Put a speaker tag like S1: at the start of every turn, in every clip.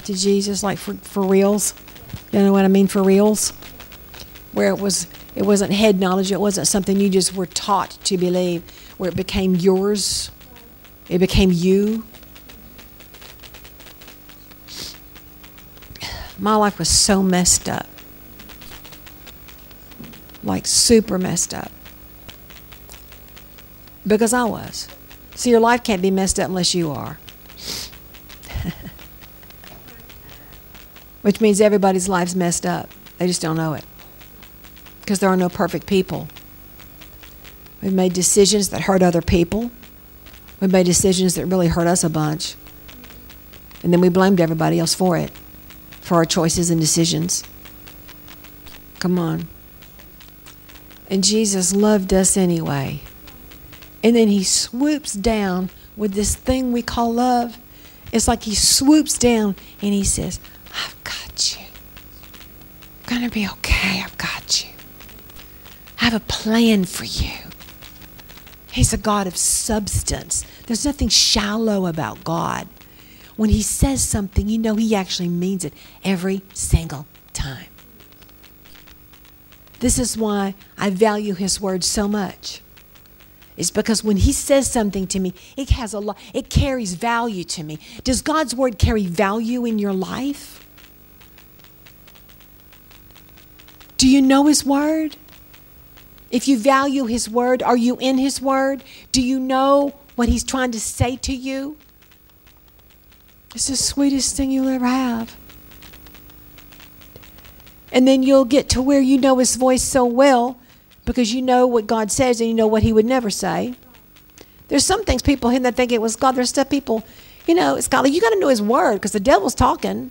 S1: to Jesus, like for reals. You know what I mean, for reals? Where it wasn't head knowledge, it wasn't something you just were taught to believe, where it became yours, it became you. My life was so messed up. Like super messed up. Because I was. See, your life can't be messed up unless you are. Which means everybody's life's messed up. They just don't know it. Because there are no perfect people. We've made decisions that hurt other people. We've made decisions that really hurt us a bunch. And then we blamed everybody else for it. For our choices and decisions. Come on. And Jesus loved us anyway. And then he swoops down with this thing we call love. It's like he swoops down and he says, I've got you. I'm going to be okay. I've got you. I have a plan for you. He's a God of substance. There's nothing shallow about God. When he says something, you know he actually means it every single time. This is why I value his word so much. It's because when he says something to me, it has a lot, it carries value to me. Does God's word carry value in your life? Do you know his word? If you value his word, are you in his word? Do you know what he's trying to say to you? It's the sweetest thing you'll ever have. And then you'll get to where you know his voice so well because you know what God says and you know what he would never say. There's some things people that think it was God. There's stuff people, it's God. You got to know his word because the devil's talking.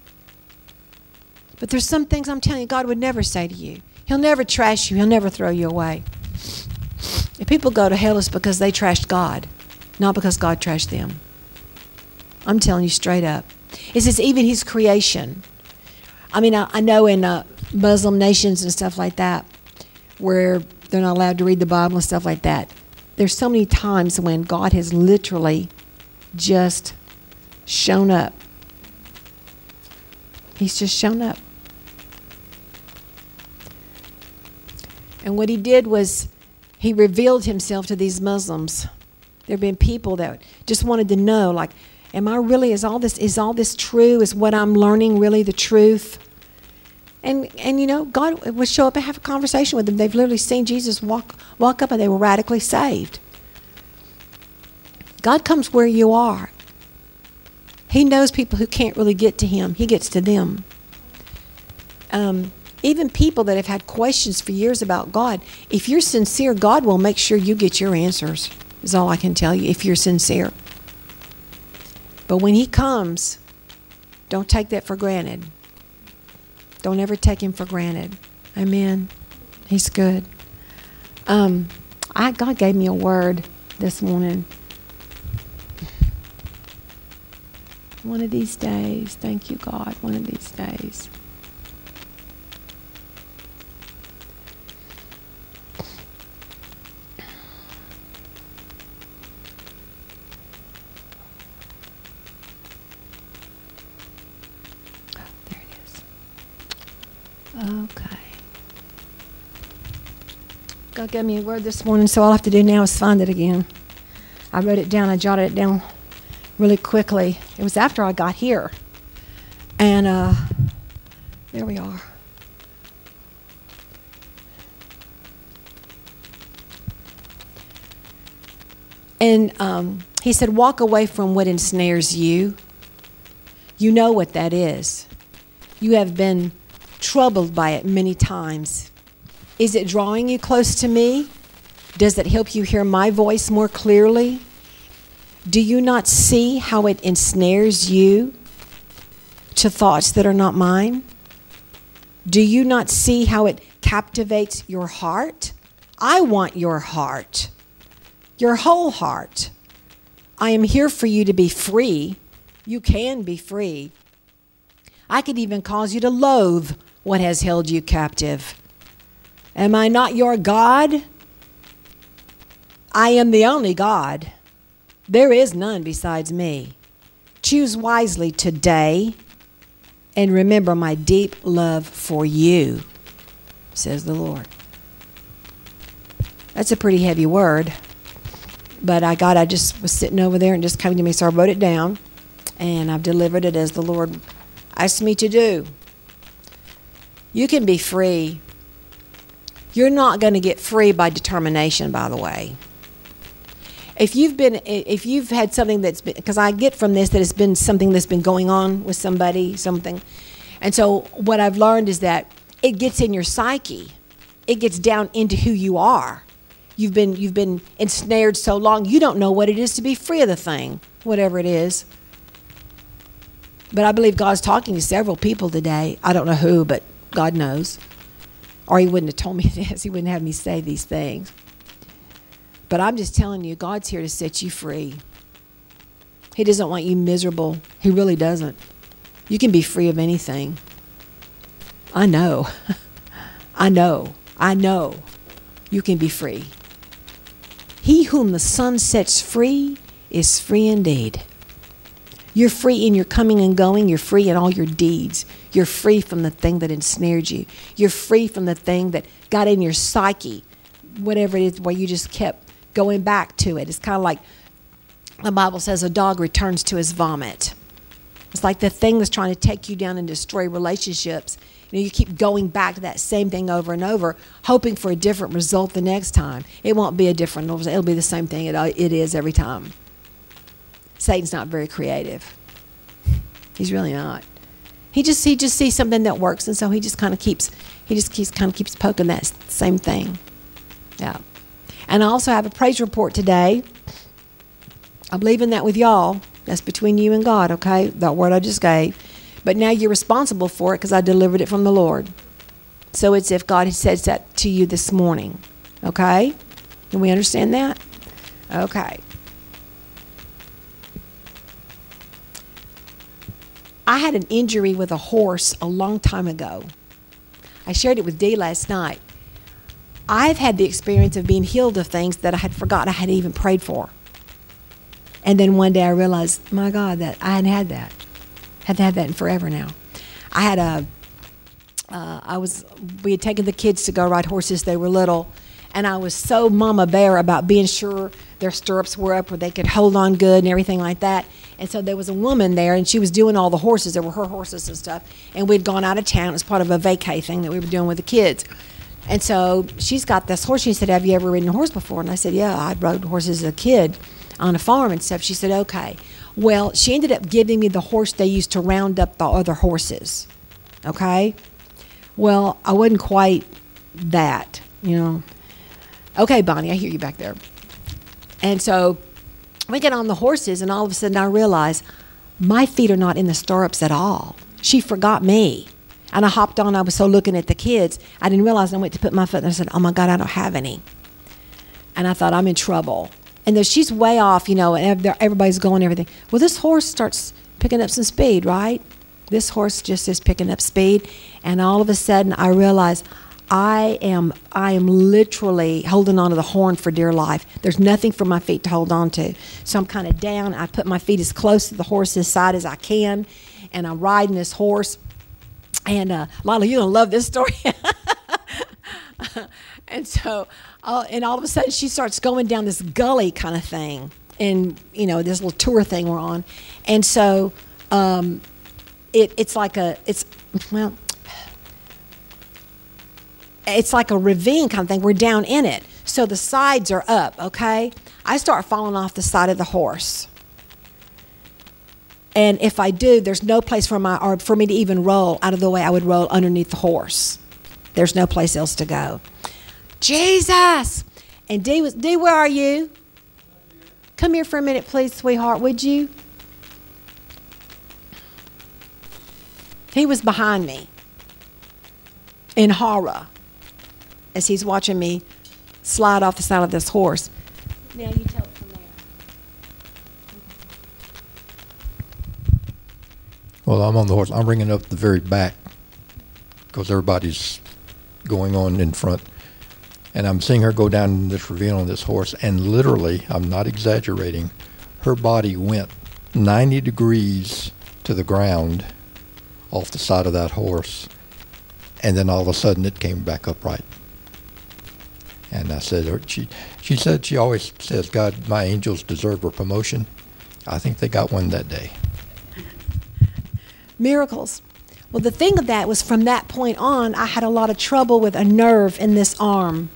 S1: But there's some things I'm telling you God would never say to you. He'll never trash you. He'll never throw you away. If people go to hell, it's because they trashed God, not because God trashed them. I'm telling you straight up. It says even his creation. I mean, I know in Muslim nations and stuff like that, where they're not allowed to read the Bible and stuff like that, there's so many times when God has literally just shown up. He's just shown up. And what he did was he revealed himself to these Muslims. There have been people that just wanted to know, like, am I really, is all this true? Is what I'm learning really the truth? And God would show up and have a conversation with them. They've literally seen Jesus walk up and they were radically saved. God comes where you are. He knows people who can't really get to him. He gets to them. Even people that have had questions for years about God, if you're sincere, God will make sure you get your answers, is all I can tell you, if you're sincere. But when he comes, don't take that for granted. Don't ever take him for granted. Amen. He's good. God gave me a word this morning. One of these days, thank you, God, one of these days. Okay. God gave me a word this morning, so all I have to do now is find it again. I wrote it down. I jotted it down really quickly. It was after I got here. And there we are. And he said, walk away from what ensnares you. You know what that is. You have been troubled by it many times. Is it drawing you close to me? Does it help you hear my voice more clearly? Do you not see how it ensnares you to thoughts that are not mine? Do you not see how it captivates your heart? I want your heart, your whole heart. I am here for you to be free. You can be free. I could even cause you to loathe what has held you captive. Am I not your God? I am the only God. There is none besides me. Choose wisely today And remember my deep love for you, says the Lord. That's a pretty heavy word. But I just was sitting over there and just came to me, so I wrote it down. And I've delivered it as the Lord asked me to do. You can be free. You're not going to get free by determination, by the way. If you've had something that's been, because I get from this that it's been something that's been going on with somebody, something. And so what I've learned is that it gets in your psyche. It gets down into who you are. You've been ensnared so long, you don't know what it is to be free of the thing, whatever it is. But I believe God's talking to several people today. I don't know who, but God knows. Or he wouldn't have told me this. He wouldn't have me say these things. But I'm just telling you, God's here to set you free. He doesn't want you miserable. He really doesn't. You can be free of anything. I know. I know. You can be free. He whom the Son sets free is free indeed. You're free in your coming and going. You're free in all your deeds. You're free from the thing that ensnared you. You're free from the thing that got in your psyche, whatever it is, where you just kept going back to it. It's kind of like the Bible says a dog returns to his vomit. It's like the thing that's trying to take you down and destroy relationships. You keep going back to that same thing over and over, hoping for a different result the next time. It won't be a different result. It'll be the same thing it is every time. Satan's not very creative. He's really not. He just sees something that works, and so he just kind of keeps poking that same thing. Yeah. And I also have a praise report today. I'm leaving that with y'all. That's between you and God, okay? That word I just gave. But now you're responsible for it because I delivered it from the Lord. So it's if God had said that to you this morning. Okay? Can we understand that? Okay. I had an injury with a horse a long time ago. I shared it with Dee last night. I've had the experience of being healed of things that I had forgotten I had even prayed for. And then one day I realized, my God, that I hadn't had that. Hadn't had that in forever now. I had we had taken the kids to go ride horses. They were little. And I was so mama bear about being sure their stirrups were up where they could hold on good and everything like that. And so there was a woman there, and she was doing all the horses. There were her horses and stuff. And we'd gone out of town as part of a vacay thing that we were doing with the kids. And so she's got this horse. She said, have you ever ridden a horse before? And I said, yeah, I'd rode horses as a kid on a farm and stuff. She said, okay. Well, she ended up giving me the horse they used to round up the other horses. Okay? Well, I wasn't quite that, you know. Okay, Bonnie, I hear you back there. And so we get on the horses, and all of a sudden I realize my feet are not in the stirrups at all. She forgot me. And I hopped on. I was so looking at the kids, I didn't realize. I went to put my foot, and I said, oh, my God, I don't have any. And I thought, I'm in trouble. And though she's way off, you know, and everybody's going and everything. Well, this horse starts picking up some speed, right? This horse just is picking up speed. And all of a sudden, I realize I am literally holding on to the horn for dear life. There's nothing for my feet to hold on to. So I'm kind of down. I put my feet as close to the horse's side as I can. And I'm riding this horse. And Lila, you're going to love this story. And so, and all of a sudden, she starts going down this gully kind of thing. And, you know, this little tour thing we're on. And so it's like a ravine kind of thing. We're down in it. So the sides are up, okay? I start falling off the side of the horse. And if I do, there's no place for me to even roll out of the way I would roll underneath the horse. There's no place else to go. Jesus! And Dee, where are you? Come here for a minute, please, sweetheart, would you? He was behind me in horror as he's watching me slide off the side of this horse. Now you tell it from there.
S2: Well, I'm on the horse. I'm bringing up the very back because everybody's going on in front. And I'm seeing her go down this ravine on this horse, and literally, I'm not exaggerating, her body went 90 degrees to the ground off the side of that horse. And then all of a sudden it came back upright. And I said, she said she always says, God, my angels deserve a promotion. I think they got one that day.
S1: Miracles. Well, the thing of that was from that point on, I had a lot of trouble with a nerve in this arm.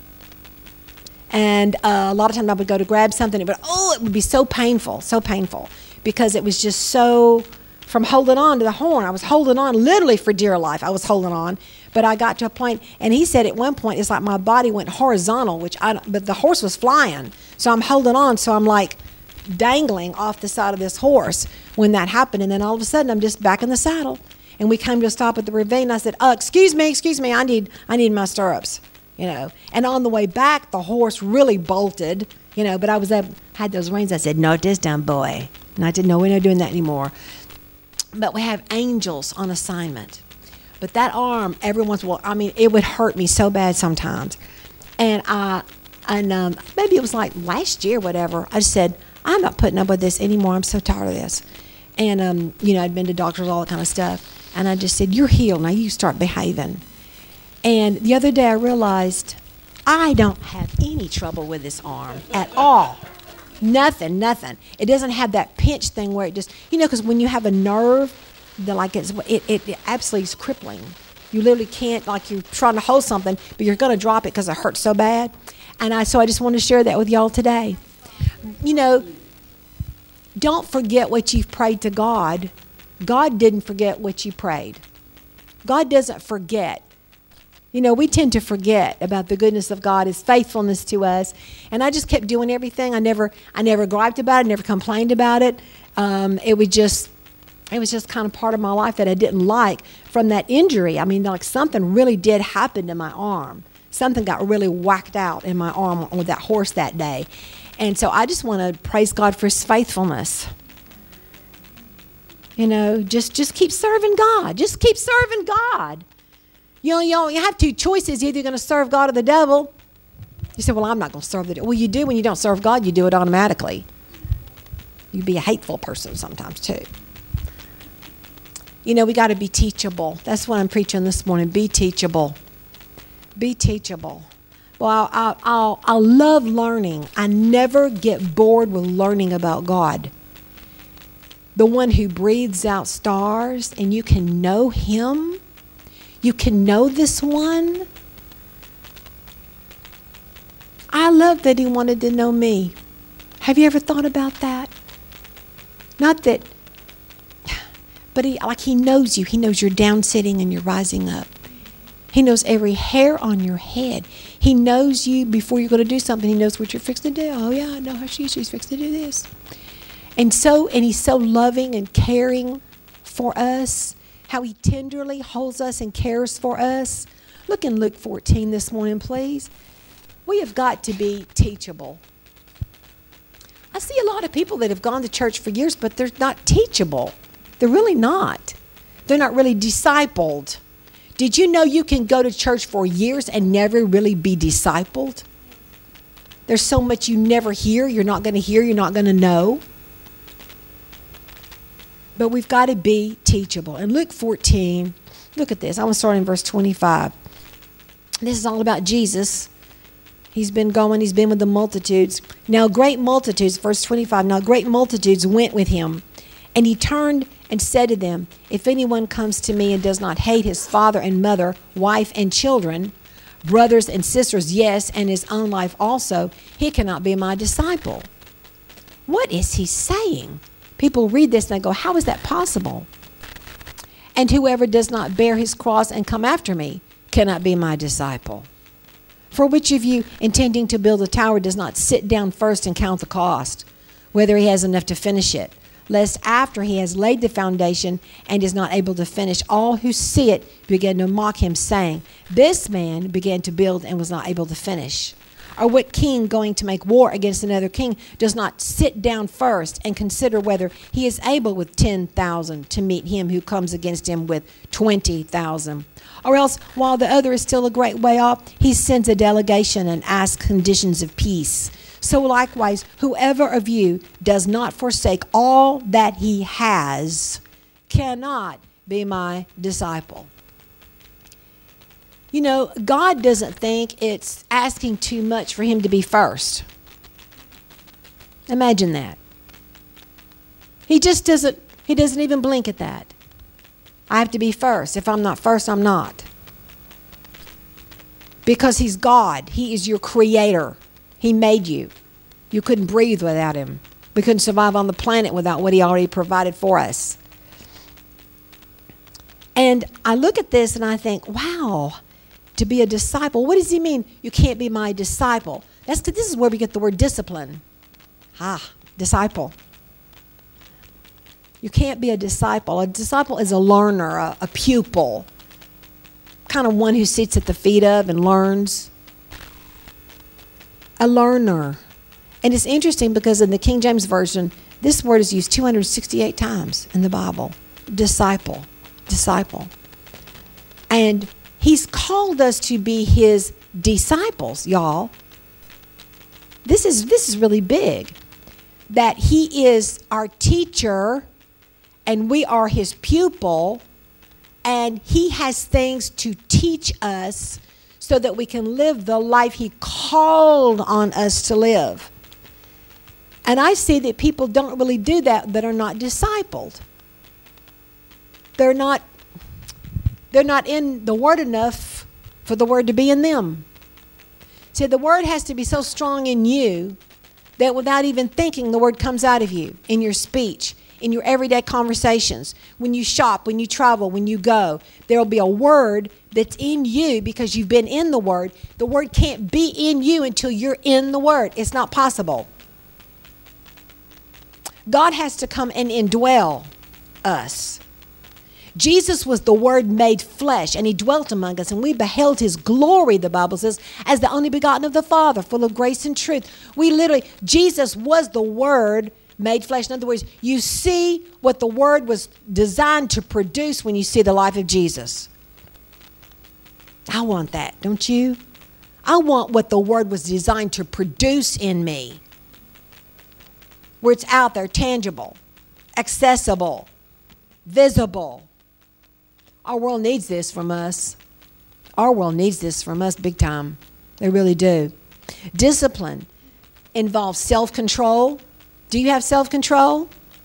S1: And a lot of times I would go to grab something, but it would be so painful, because it was just so, from holding on to the horn, I was holding on literally for dear life. I was holding on, but I got to a point, and he said at one point, it's like my body went horizontal, but the horse was flying. So I'm holding on, so I'm like dangling off the side of this horse when that happened. And then all of a sudden I'm just back in the saddle. And we came to a stop at the ravine. I said, excuse me, I need my stirrups, And on the way back, the horse really bolted, but I had those reins. I said, no, this dumb boy. And I said, no, we're not doing that anymore. But we have angels on assignment. But that arm, every once in a while, it would hurt me so bad sometimes. And maybe it was like last year, whatever, I just said, I'm not putting up with this anymore. I'm so tired of this. And, I'd been to doctors, all that kind of stuff. And I just said, you're healed. Now you start behaving. And the other day I realized I don't have any trouble with this arm at all. Nothing. It doesn't have that pinch thing where it just, because when you have a nerve, it absolutely is crippling. You literally can't, like you're trying to hold something, but you're going to drop it because it hurts so bad. And so I just want to share that with y'all today. Don't forget what you've prayed to God. God didn't forget what you prayed. God doesn't forget. We tend to forget about the goodness of God, His faithfulness to us. And I just kept doing everything. I never griped about it, never complained about it. It was just kind of part of my life that I didn't like from that injury. Something really did happen to my arm. Something got really whacked out in my arm with that horse that day. And so I just want to praise God for His faithfulness. Just keep serving God. Just keep serving God. You have two choices. You're either going to serve God or the devil. You say, well, I'm not going to serve the devil. Well, you do when you don't serve God. You do it automatically. You be a hateful person sometimes, too. We got to be teachable. That's what I'm preaching this morning. Be teachable. Be teachable. Well, I love learning. I never get bored with learning about God. The one who breathes out stars, and you can know Him. You can know this one. I love that He wanted to know me. Have you ever thought about that? Not that, but He knows you. He knows you're down sitting and you're rising up. He knows every hair on your head. He knows you before you're going to do something. He knows what you're fixing to do. Oh, yeah, I know how she's fixing to do this. And He's so loving and caring for us, how He tenderly holds us and cares for us. Look in Luke 14 this morning, please. We have got to be teachable. I see a lot of people that have gone to church for years, but they're not teachable. They're really not. They're not really discipled. Did you know you can go to church for years and never really be discipled? There's so much you never hear, you're not going to hear, you're not going to know. But we've got to be teachable. In Luke 14, look at this. I want to start in verse 25. This is all about Jesus. He's been with the multitudes. Now great multitudes, verse 25, now great multitudes went with Him. And He turned and said to them, if anyone comes to me and does not hate his father and mother, wife and children, brothers and sisters, yes, and his own life also, he cannot be my disciple. What is He saying? People read this and they go, how is that possible? And whoever does not bear his cross and come after me cannot be my disciple. For which of you, intending to build a tower, does not sit down first and count the cost, whether he has enough to finish it, lest after he has laid the foundation and is not able to finish, all who see it begin to mock him, saying, this man began to build and was not able to finish. Or what king going to make war against another king does not sit down first and consider whether he is able with 10,000 to meet him who comes against him with 20,000? Or else, while the other is still a great way off, he sends a delegation and asks conditions of peace. So likewise, whoever of you does not forsake all that he has cannot be my disciple. You know, God doesn't think it's asking too much for him to be first. Imagine that. He doesn't even blink at that. I have to be first. If I'm not first, I'm not. Because he's God. He is your creator. He made you. You couldn't breathe without him. We couldn't survive on the planet without what he already provided for us. And I look at this and I think, wow, to be a disciple, what does he mean? You can't be my disciple. This is where we get the word discipline. Disciple. You can't be a disciple. A disciple is a learner, a pupil, kind of one who sits at the feet of and learns. A learner. And it's interesting because in the King James Version, this word is used 268 times in the Bible. Disciple. Disciple. And he's called us to be his disciples, y'all. This is really big. That he is our teacher and we are his pupil, and he has things to teach us so that we can live the life he called on us to live. And I see that people don't really do that are not discipled. They're not in the word enough for the word to be in them. See, the word has to be so strong in you that without even thinking, the word comes out of you in your speech, in your everyday conversations, when you shop, when you travel, when you go. There will be a word that's in you because you've been in the word. The word can't be in you until you're in the word. It's not possible. God has to come and indwell us. Jesus was the Word made flesh, and he dwelt among us, and we beheld his glory, the Bible says, as the only begotten of the Father, full of grace and truth. Jesus was the Word made flesh. In other words, you see what the Word was designed to produce when you see the life of Jesus. I want that, don't you? I want what the Word was designed to produce in me. Where it's out there, tangible, accessible, visible. Our world needs this from us. Our world needs this from us big time. They really do. Discipline involves self-control. Do you have self-control?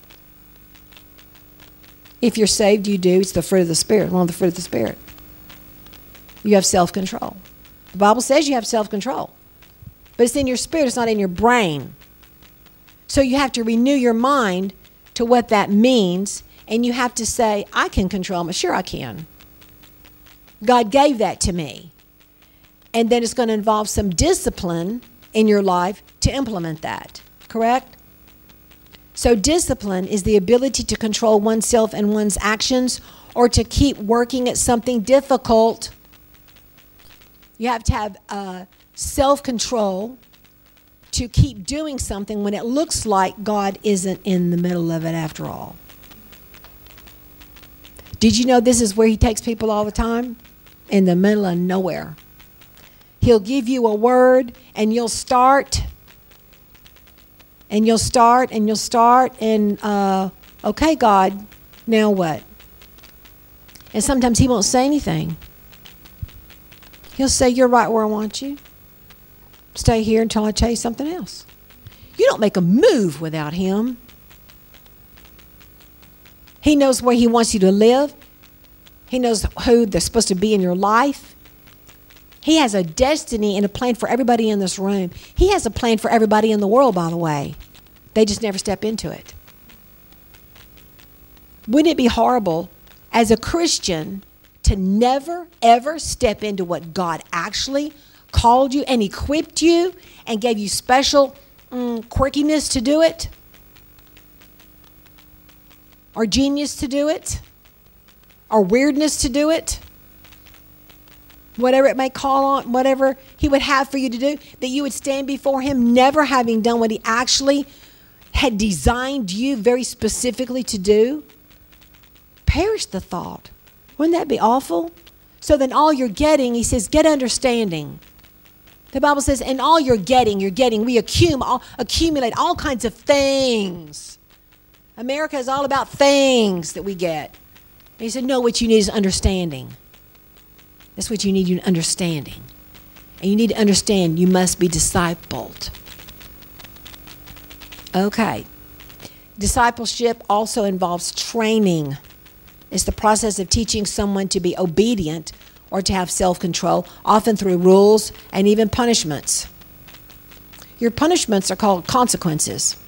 S1: If you're saved, you do. It's the fruit of the Spirit, one of the fruit of the Spirit. You have self-control. The Bible says you have self-control. But it's in your spirit, it's not in your brain. So you have to renew your mind to what that means, and you have to say, I can control myself. Sure I can. God gave that to me. And then it's going to involve some discipline in your life to implement that. Correct? So discipline is the ability to control oneself and one's actions, or to keep working at something difficult. You have to have self-control to keep doing something when it looks like God isn't in the middle of it after all. Did you know this is where he takes people all the time? In the middle of nowhere. He'll give you a word and you'll start. And you'll start and you'll start. And, okay, God, now what? And sometimes he won't say anything. He'll say, you're right where I want you. Stay here until I tell you something else. You don't make a move without him. He knows where he wants you to live. He knows who they're supposed to be in your life. He has a destiny and a plan for everybody in this room. He has a plan for everybody in the world, by the way. They just never step into it. Wouldn't it be horrible as a Christian to never, ever step into what God actually called you and equipped you and gave you special quirkiness to do it? Or genius to do it? Or weirdness to do it? Whatever it may call on, whatever he would have for you to do, that you would stand before him never having done what he actually had designed you very specifically to do? Perish the thought. Wouldn't that be awful? So then all you're getting, he says, get understanding. The Bible says, and all you're getting, we accumulate all kinds of things. America is all about things that we get. And he said, no, what you need is understanding. That's what you need, you understanding. And you need to understand you must be discipled. Okay. Discipleship also involves training. It's the process of teaching someone to be obedient or to have self-control, often through rules and even punishments. Your punishments are called consequences.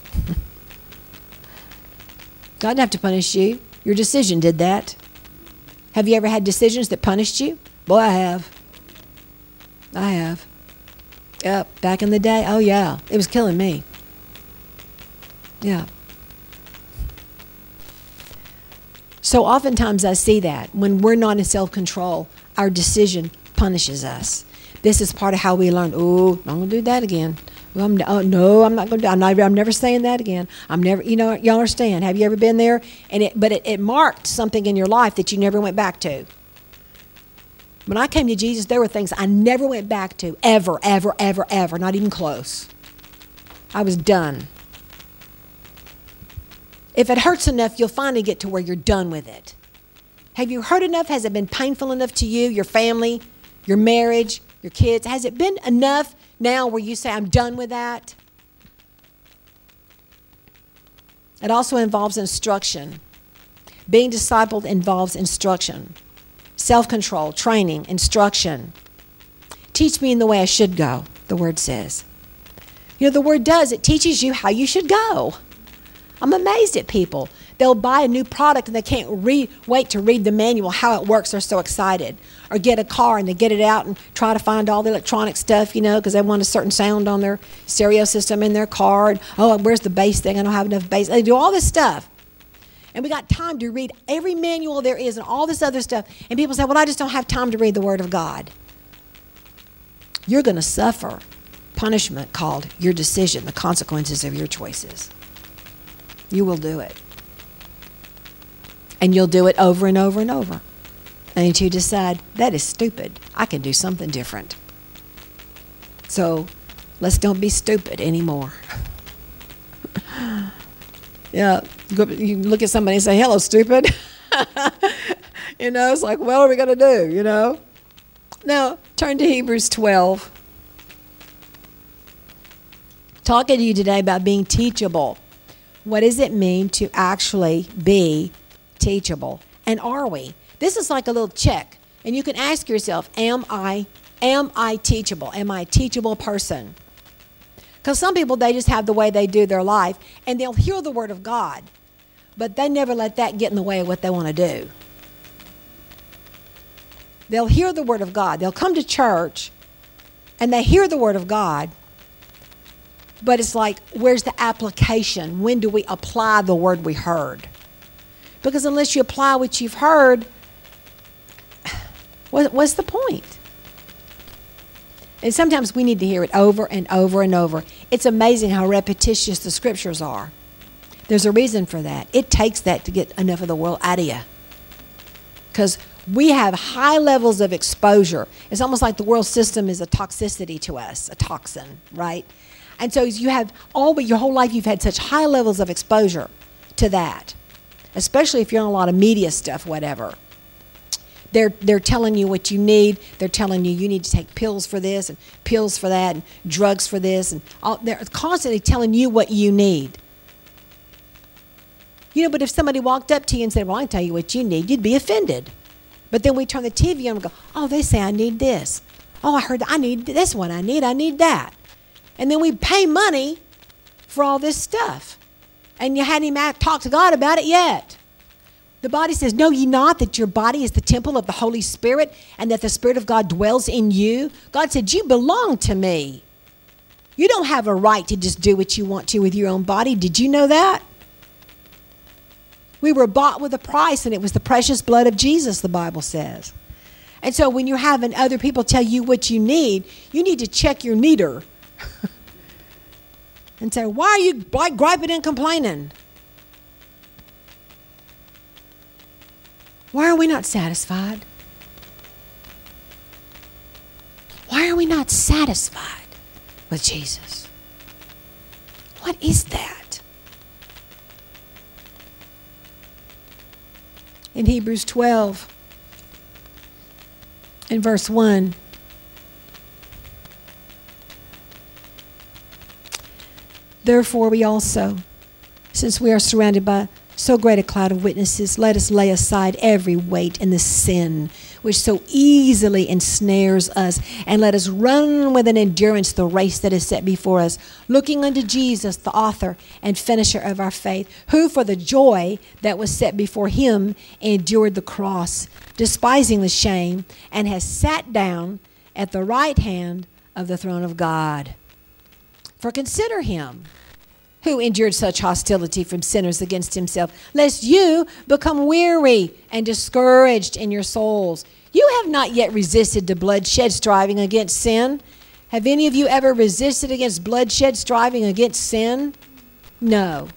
S1: God didn't have to punish you. Your decision did that. Have you ever had decisions that punished you? Boy, I have. I have. Yep, back in the day, oh yeah, it was killing me. Yeah. So oftentimes I see that when we're not in self-control, our decision punishes us. This is part of how we learn. Oh, I'm going to do that again. Oh, no, I'm not going to do. I'm never saying that again. I'm never. Y'all understand? Have you ever been there? And it marked something in your life that you never went back to. When I came to Jesus, there were things I never went back to, ever, ever, ever, ever, not even close. I was done. If it hurts enough, you'll finally get to where you're done with it. Have you hurt enough? Has it been painful enough to you, your family, your marriage, your kids? Has it been enough now where you say, I'm done with that? It also involves instruction. Being discipled involves instruction. Self-control, training, instruction. Teach me in the way I should go, the word says. The word does. It teaches you how you should go. I'm amazed at people. They'll buy a new product and they can't wait to read the manual, how it works. They're so excited. Or get a car and they get it out and try to find all the electronic stuff, because they want a certain sound on their stereo system in their car. And, where's the bass thing? I don't have enough bass. They do all this stuff. And we got time to read every manual there is and all this other stuff. And people say, well, I just don't have time to read the Word of God. You're going to suffer punishment called your decision, the consequences of your choices. You will do it. And you'll do it over and over and over. And you decide, that is stupid. I can do something different. So let's don't be stupid anymore. Yeah, you look at somebody and say, hello, stupid. It's like, what are we going to do, Now, turn to Hebrews 12. Talking to you today about being teachable. What does it mean to actually be teachable? And are we? This is like a little check. And you can ask yourself, am I teachable? Am I a teachable person? Because some people, they just have the way they do their life, and they'll hear the Word of God, but they never let that get in the way of what they want to do. They'll hear the Word of God. They'll come to church, and they hear the Word of God, but it's like, where's the application? When do we apply the word we heard? Because unless you apply what you've heard, what's the point? And sometimes we need to hear it over and over and over. It's amazing how repetitious the scriptures are. There's a reason for that. It takes that to get enough of the world out of you. Because we have high levels of exposure. It's almost like the world system is a toxicity to us, a toxin, right? And so you have but your whole life you've had such high levels of exposure to that, especially if you're on a lot of media stuff, whatever. They're telling you what you need. They're telling you need to take pills for this and pills for that and drugs for this. And they're constantly telling you what you need. But if somebody walked up to you and said, well, I can tell you what you need, you'd be offended. But then we turn the TV on and go, oh, they say I need this. Oh, I heard I need this one. I need that. And then we pay money for all this stuff. And you hadn't even talked to God about it yet. The body says, know ye not that your body is the temple of the Holy Spirit and that the Spirit of God dwells in you? God said, you belong to me. You don't have a right to just do what you want to with your own body. Did you know that? We were bought with a price, and it was the precious blood of Jesus, the Bible says. And so when you're having other people tell you what you need to check your meter. And say, why are you griping and complaining? Why are we not satisfied? Why are we not satisfied with Jesus? What is that? in Hebrews 12, in verse 1. Therefore we also, since we are surrounded by so great a cloud of witnesses, let us lay aside every weight and the sin which so easily ensnares us, and let us run with an endurance the race that is set before us, looking unto Jesus, the author and finisher of our faith, who for the joy that was set before him endured the cross, despising the shame, and has sat down at the right hand of the throne of God. For consider him who endured such hostility from sinners against himself, lest you become weary and discouraged in your souls. You have not yet resisted to bloodshed, striving against sin. Have any of you ever resisted against bloodshed, striving against sin? No.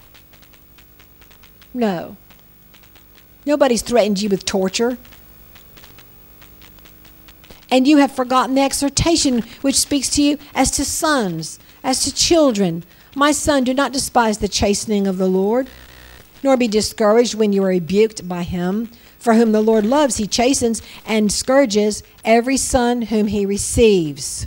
S1: No. Nobody's threatened you with torture. And you have forgotten the exhortation which speaks to you as to sons, as to children. My son, do not despise the chastening of the Lord, nor be discouraged when you are rebuked by him. For whom the Lord loves, he chastens and scourges every son whom he receives.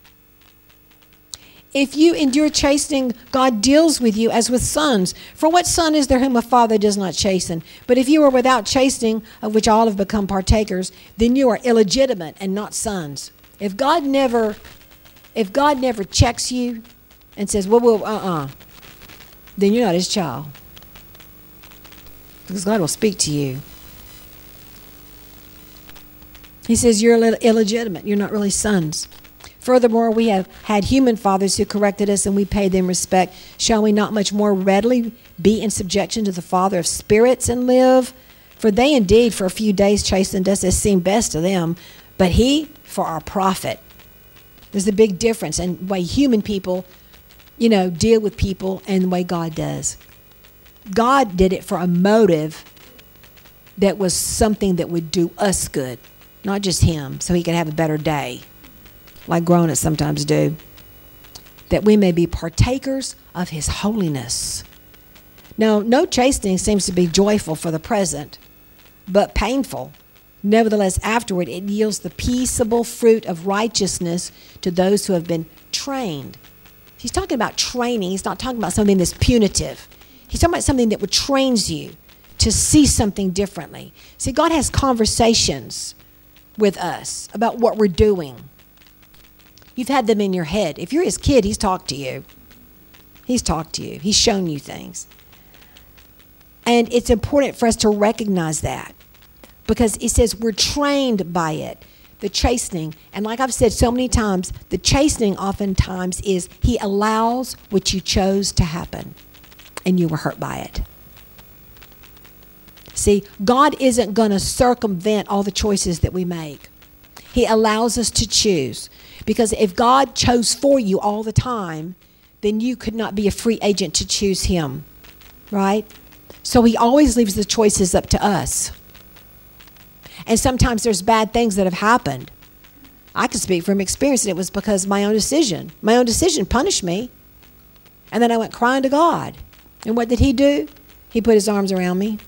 S1: If you endure chastening, God deals with you as with sons. For what son is there whom a father does not chasten? But if you are without chastening, of which all have become partakers, then you are illegitimate and not sons. If God never checks you and says, then you're not his child. Because God will speak to you. He says you're illegitimate. You're not really sons. Furthermore, we have had human fathers who corrected us, and we paid them respect. Shall we not much more readily be in subjection to the Father of spirits and live? For they indeed for a few days chastened us as seemed best to them, but he for our profit. There's a big difference in the way human people deal with people and the way God does. God did it for a motive that was something that would do us good, not just him, so he could have a better day, like grown-ups sometimes do, that we may be partakers of his holiness. Now, no chastening seems to be joyful for the present, but painful. Nevertheless, afterward, it yields the peaceable fruit of righteousness to those who have been trained. He's talking about training. He's not talking about something that's punitive. He's talking about something that would trains you to see something differently. See, God has conversations with us about what we're doing. You've had them in your head. If you're his kid, he's talked to you. He's talked to you. He's shown you things. And it's important for us to recognize that, because it says we're trained by it. The chastening, and like I've said so many times, the chastening oftentimes is he allows what you chose to happen, and you were hurt by it. See, God isn't going to circumvent all the choices that we make. He allows us to choose, because if God chose for you all the time, then you could not be a free agent to choose him, right? So he always leaves the choices up to us. And sometimes there's bad things that have happened. I can speak from experience, and it was because of my own decision. My own decision punished me. And then I went crying to God. And what did he do? He put his arms around me.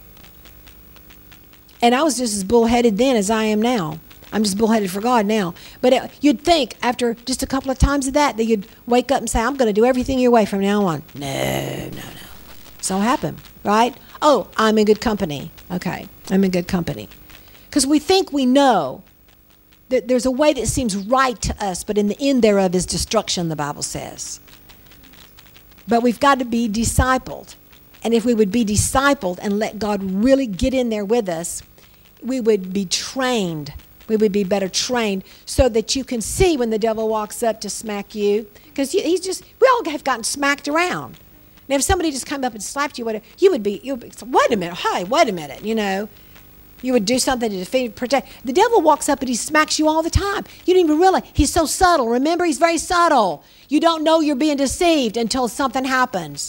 S1: And I was just as bullheaded then as I am now. I'm just bullheaded for God now. But you'd think after just a couple of times of that you'd wake up and say, I'm going to do everything your way from now on. No. So happened, right? Oh, I'm in good company. Okay, I'm in good company. Because we think we know that there's a way that seems right to us, but in the end thereof is destruction, the Bible says. But we've got to be discipled. And if we would be discipled and let God really get in there with us, we would be trained. We would be better trained so that you can see when the devil walks up to smack you. Because we all have gotten smacked around. And if somebody just come up and slapped you, you'd be, wait a minute, You would do something to defend, protect. The devil walks up and he smacks you all the time. You don't even realize. He's so subtle. Remember, he's very subtle. You don't know you're being deceived until something happens.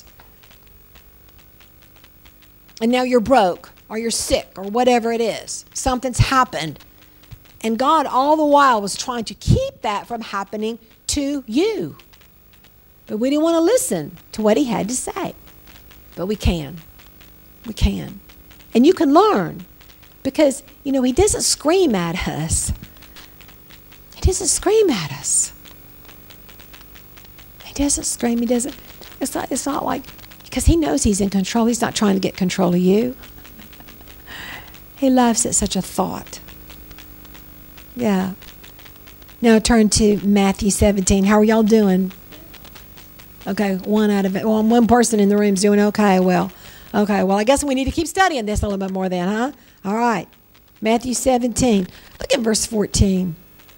S1: And now you're broke or you're sick or whatever it is. Something's happened. And God all the while was trying to keep that from happening to you. But we didn't want to listen to what he had to say. But we can. We can. And you can learn. Because, he doesn't scream at us. He doesn't scream at us. He doesn't scream. It's not like, because he knows he's in control. He's not trying to get control of you. He laughs at such a thought. Yeah. Now turn to Matthew 17. How are y'all doing? Okay, one person in the room is doing okay. Well, I guess we need to keep studying this a little bit more then, huh? All right. Matthew 17. Look at verse 14.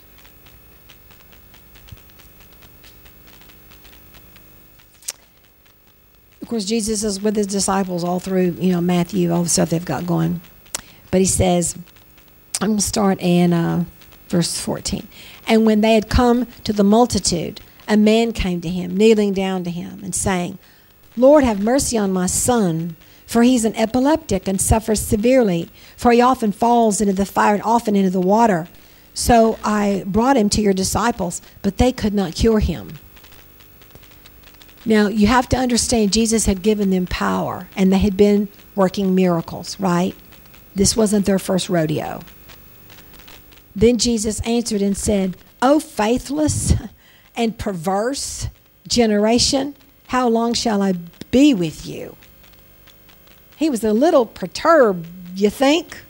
S1: Of course, Jesus is with his disciples all through, Matthew, all the stuff they've got going. But he says, I'm going to start in verse 14. And when they had come to the multitude, a man came to him, kneeling down to him and saying, Lord, have mercy on my son, for he's an epileptic and suffers severely, for he often falls into the fire and often into the water. So I brought him to your disciples, but they could not cure him. Now, you have to understand Jesus had given them power, and they had been working miracles, right? This wasn't their first rodeo. Then Jesus answered and said, O faithless and perverse generation, how long shall I be with you? He was a little perturbed, you think?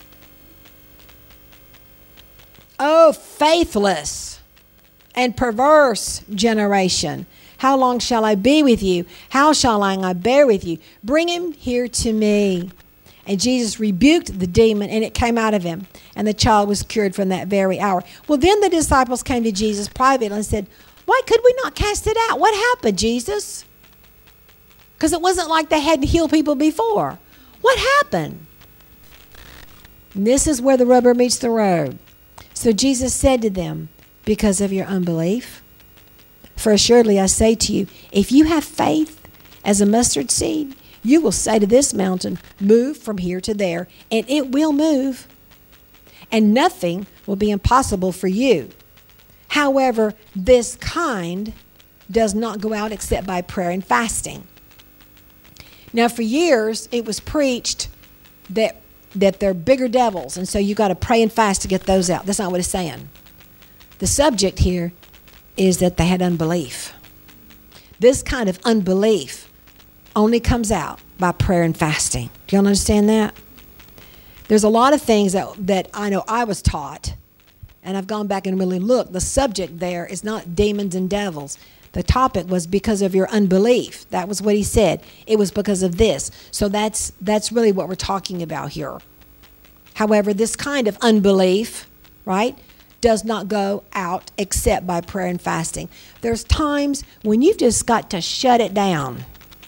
S1: Oh, faithless and perverse generation, how long shall I be with you? How shall I bear with you? Bring him here to me. And Jesus rebuked the demon, and it came out of him. And the child was cured from that very hour. Well, then the disciples came to Jesus privately and said, why could we not cast it out? What happened, Jesus? Because it wasn't like they hadn't healed people before. What happened? And this is where the rubber meets the road. So Jesus said to them, because of your unbelief, for assuredly I say to you, if you have faith as a mustard seed, you will say to this mountain, move from here to there, and it will move. And nothing will be impossible for you. However, this kind does not go out except by prayer and fasting. Now, for years, it was preached that they're bigger devils, and so you got to pray and fast to get those out. That's not what it's saying. The subject here is that they had unbelief. This kind of unbelief only comes out by prayer and fasting. Do y'all understand that? There's a lot of things that I know I was taught, and I've gone back and really looked. The subject there is not demons and devils. The topic was because of your unbelief. That was what he said. It was because of this. So that's really what we're talking about here. However, this kind of unbelief, right, does not go out except by prayer and fasting. There's times when you've just got to shut it down.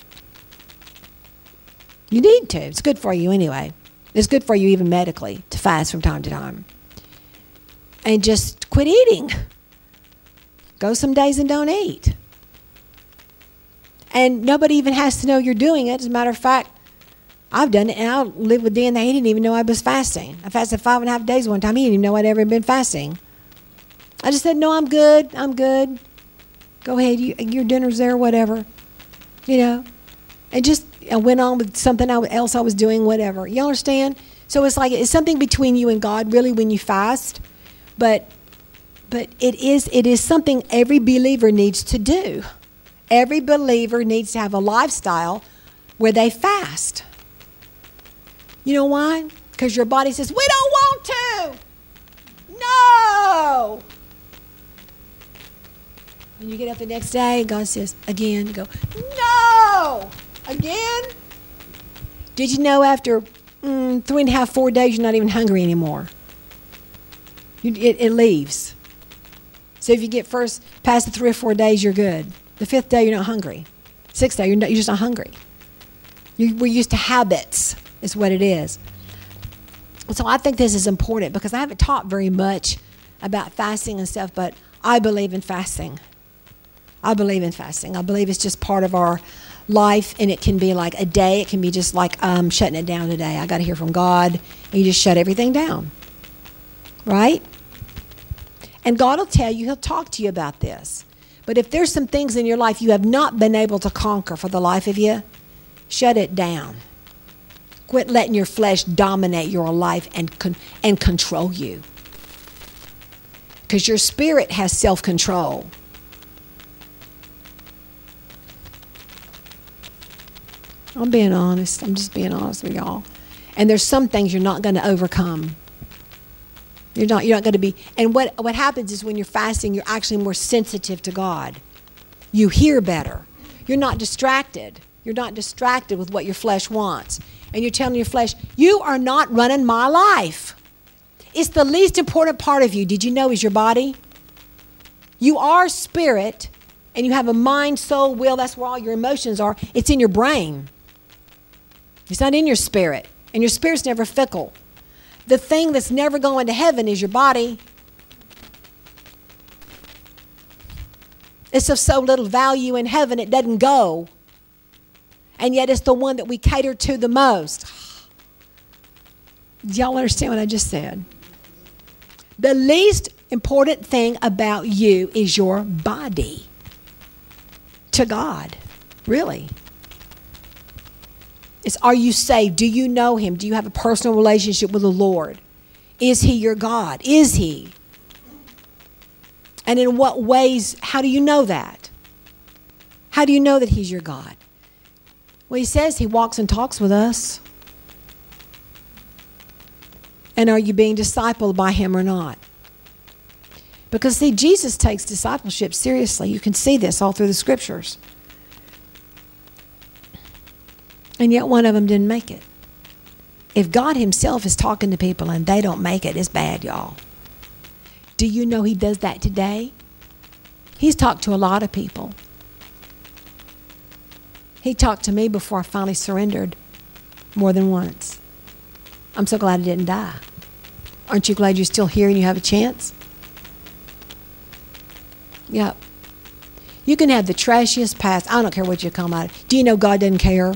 S1: You need to. It's good for you anyway. It's good for you even medically to fast from time to time. And just quit eating. Go some days and don't eat. And nobody even has to know you're doing it. As a matter of fact, I've done it, and I lived with Dan. He didn't even know I was fasting. I fasted 5.5 days one time. He didn't even know I'd ever been fasting. I just said, no, I'm good. I'm good. Go ahead. Your dinner's there, whatever. And I went on with something else I was doing, whatever. You understand? So it's something between you and God, really, when you fast. But it is something every believer needs to do. Every believer needs to have a lifestyle where they fast. You know why? Because your body says, we don't want to. No. When you get up the next day, God says, again, you go, no. Again? Did you know after 3.5, 4 days, you're not even hungry anymore? It leaves. So if you get past the 3 or 4 days, you're good. The 5th day, you're not hungry. 6th day, you're just not hungry. We're used to habits, is what it is. So I think this is important because I haven't taught very much about fasting and stuff, but I believe in fasting. I believe in fasting. I believe it's just part of our life, and it can be like a day. It can be just like shutting it down today. I got to hear from God, and you just shut everything down. Right? And God will tell you, he'll talk to you about this. But if there's some things in your life you have not been able to conquer for the life of you, shut it down. Quit letting your flesh dominate your life and control you. Because your spirit has self-control. I'm being honest. I'm just being honest with y'all. And there's some things you're not going to overcome. You're not going to be. And what happens is when you're fasting, you're actually more sensitive to God. You hear better. You're not distracted. You're not distracted with what your flesh wants. And you're telling your flesh, you are not running my life. It's the least important part of you. Did you know is your body? You are spirit, and you have a mind, soul, will. That's where all your emotions are. It's in your brain. It's not in your spirit. And your spirit's never fickle. The thing that's never going to heaven is your body. It's of so little value in heaven, it doesn't go. And yet it's the one that we cater to the most. Do y'all understand what I just said? The least important thing about you is your body. To God. Really. It's, are you saved? Do you know him? Do you have a personal relationship with the Lord? Is he your God? Is he? And in what ways, how do you know that? How do you know that he's your God? Well, he says he walks and talks with us. And are you being discipled by him or not? Because, see, Jesus takes discipleship seriously. You can see this all through the scriptures. And yet one of them didn't make it. If God himself is talking to people and they don't make it, it's bad, y'all. Do you know he does that today? He's talked to a lot of people. He talked to me before I finally surrendered more than once. I'm so glad I didn't die. Aren't you glad you're still here and you have a chance? Yep. You can have the trashiest past. I don't care what you come out of. Do you know God doesn't care?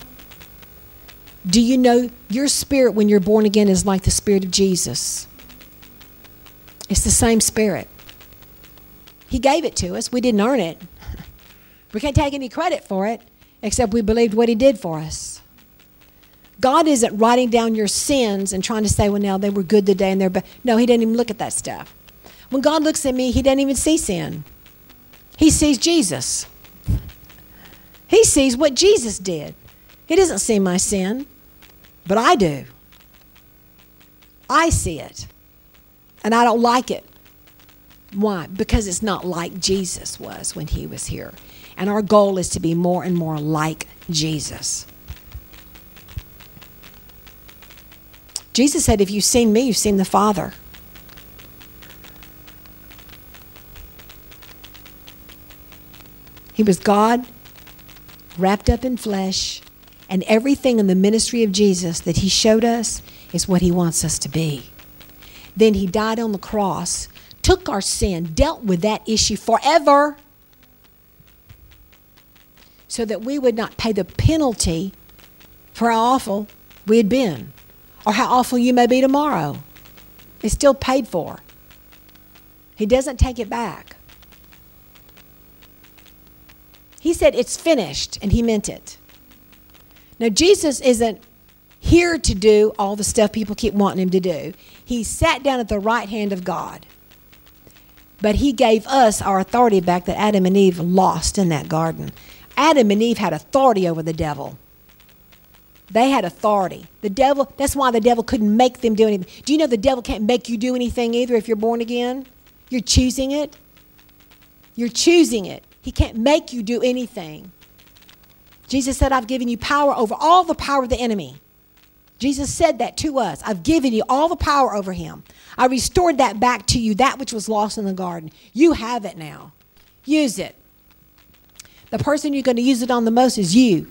S1: Do you know your spirit when you're born again is like the spirit of Jesus? It's the same spirit. He gave it to us. We didn't earn it. We can't take any credit for it except we believed what he did for us. God isn't writing down your sins and trying to say, well, now they were good today and they're bad. No, he didn't even look at that stuff. When God looks at me, he doesn't even see sin. He sees Jesus. He sees what Jesus did. He doesn't see my sin, but I do. I see it. And I don't like it. Why? Because it's not like Jesus was when he was here. And our goal is to be more and more like Jesus. Jesus said, if you've seen me, you've seen the Father. He was God, wrapped up in flesh, and everything in the ministry of Jesus that he showed us is what he wants us to be. Then he died on the cross, took our sin, dealt with that issue forever, so that we would not pay the penalty for how awful we had been, or how awful you may be tomorrow. It's still paid for. He doesn't take it back. He said, it's finished, and he meant it. Now, Jesus isn't here to do all the stuff people keep wanting him to do. He sat down at the right hand of God. But he gave us our authority back that Adam and Eve lost in that garden. Adam and Eve had authority over the devil. They had authority. The devil, that's why the devil couldn't make them do anything. Do you know the devil can't make you do anything either if you're born again? You're choosing it. You're choosing it. He can't make you do anything. Jesus said, I've given you power over all the power of the enemy. Jesus said that to us. I've given you all the power over him. I restored that back to you, that which was lost in the garden. You have it now. Use it. The person you're going to use it on the most is you.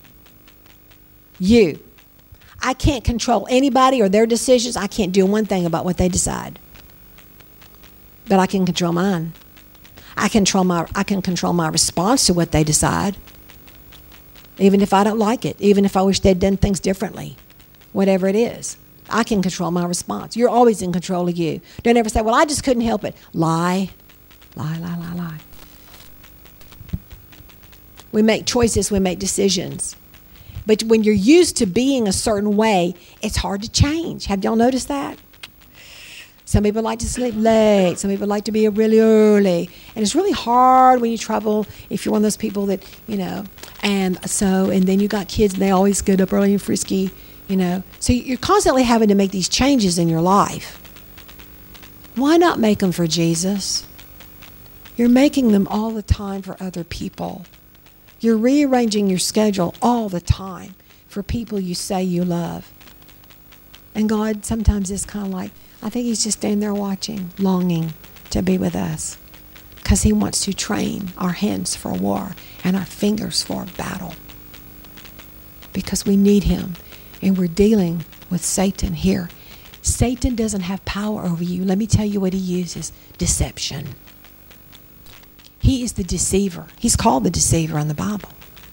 S1: You. I can't control anybody or their decisions. I can't do one thing about what they decide. But I can control mine. I can control my response to what they decide. Even if I don't like it. Even if I wish they'd done things differently. Whatever it is. I can control my response. You're always in control of you. Don't ever say, well, I just couldn't help it. Lie. Lie, lie, lie, lie. We make choices. We make decisions. But when you're used to being a certain way, it's hard to change. Have y'all noticed that? Some people like to sleep late. Some people like to be up really early. And it's really hard when you travel, if you're one of those people that, and then you got kids and they always get up early and frisky, So you're constantly having to make these changes in your life. Why not make them for Jesus? You're making them all the time for other people. You're rearranging your schedule all the time for people you say you love. And God sometimes is kind of like, I think he's just standing there watching, longing to be with us. Because he wants to train our hands for war and our fingers for battle. Because we need him. And we're dealing with Satan here. Satan doesn't have power over you. Let me tell you what he uses. Deception. He is the deceiver. He's called the deceiver in the Bible.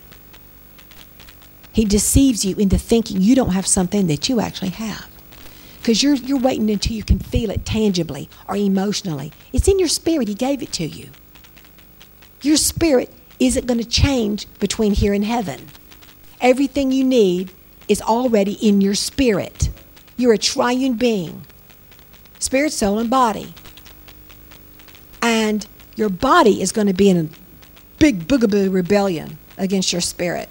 S1: He deceives you into thinking you don't have something that you actually have. Because you're waiting until you can feel it tangibly or emotionally. It's in your spirit. He gave it to you. Your spirit isn't going to change between here and heaven. Everything you need is already in your spirit. You're a triune being. Spirit, soul, and body. And your body is going to be in a big boogaboo rebellion against your spirit.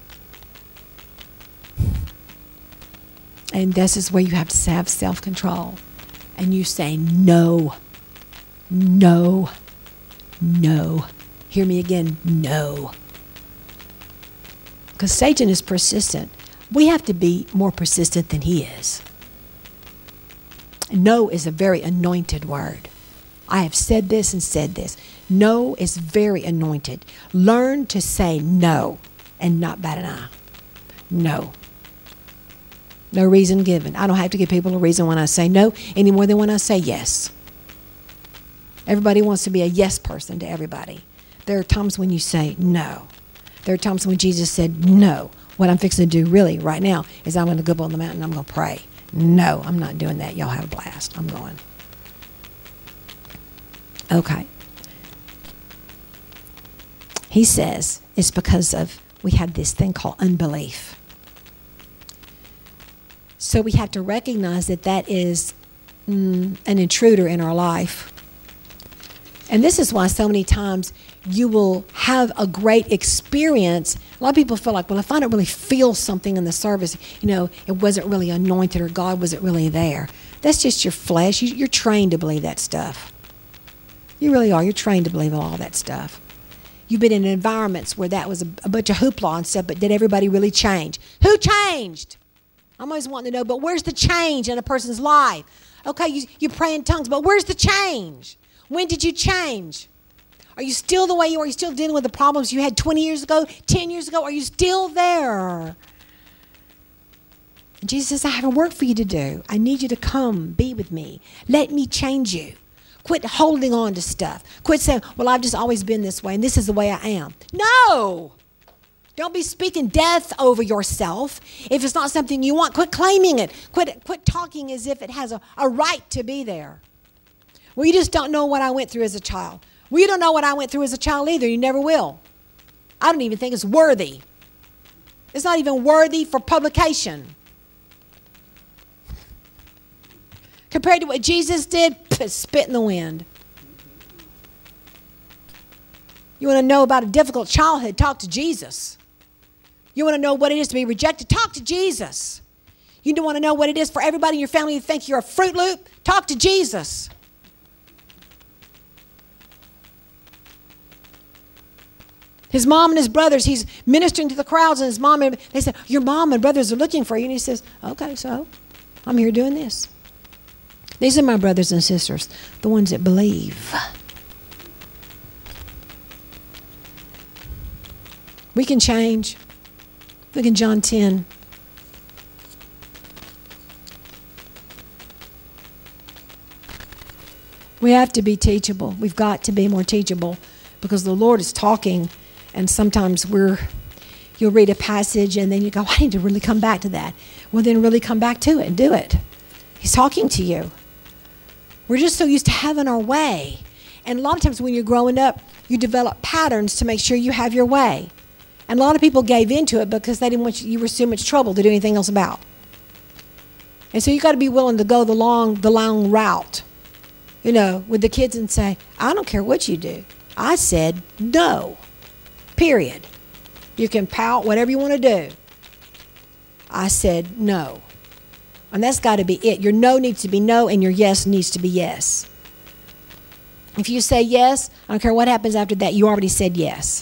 S1: And this is where you have to have self-control. And you say, no, no, no. Hear me again, no. Because Satan is persistent. We have to be more persistent than he is. No is a very anointed word. I have said this and said this. No is very anointed. Learn to say no and not bat an eye. No. No reason given. I don't have to give people a reason when I say no any more than when I say yes. Everybody wants to be a yes person to everybody. There are times when you say no. There are times when Jesus said no. What I'm fixing to do really right now is I'm going to go up on the mountain and I'm going to pray. No, I'm not doing that. Y'all have a blast. I'm going. Okay. He says it's because of we have this thing called unbelief. So we have to recognize that is an intruder in our life. And this is why so many times you will have a great experience. A lot of people feel like, well, if I don't really feel something in the service, it wasn't really anointed or God wasn't really there. That's just your flesh. You're trained to believe that stuff. You really are. You're trained to believe all that stuff. You've been in environments where that was a bunch of hoopla and stuff, but did everybody really change? Who changed? I'm always wanting to know, but where's the change in a person's life? Okay, you pray in tongues, but where's the change? When did you change? Are you still the way you are? Are you still dealing with the problems you had 20 years ago, 10 years ago? Are you still there? And Jesus says, I have a work for you to do. I need you to come, be with me. Let me change you. Quit holding on to stuff. Quit saying, well, I've just always been this way, and this is the way I am. No! Don't be speaking death over yourself. If it's not something you want, quit claiming it. Quit talking as if it has a right to be there. Well, you just don't know what I went through as a child. Well, you don't know what I went through as a child either. You never will. I don't even think it's worthy. It's not even worthy for publication. Compared to what Jesus did, spit in the wind. You want to know about a difficult childhood? Talk to Jesus. You want to know what it is to be rejected? Talk to Jesus. You don't want to know what it is for everybody in your family to think you're a Fruit Loop? Talk to Jesus. His mom and his brothers, he's ministering to the crowds, and his mom, they said, your mom and brothers are looking for you. And he says, okay, so I'm here doing this. These are my brothers and sisters, the ones that believe. We can change. Look in John 10. We have to be teachable. We've got to be more teachable because the Lord is talking, and sometimes you'll read a passage and then you go, I need to really come back to that. Well, then really come back to it and do it. He's talking to you. We're just so used to having our way. And a lot of times when you're growing up, you develop patterns to make sure you have your way. And a lot of people gave into it because they didn't want you were so much trouble to do anything else about. And so you got to be willing to go the long route, with the kids and say, I don't care what you do. I said no, period. You can pout, whatever you want to do. I said no. And that's got to be it. Your no needs to be no, and your yes needs to be yes. If you say yes, I don't care what happens after that, you already said yes.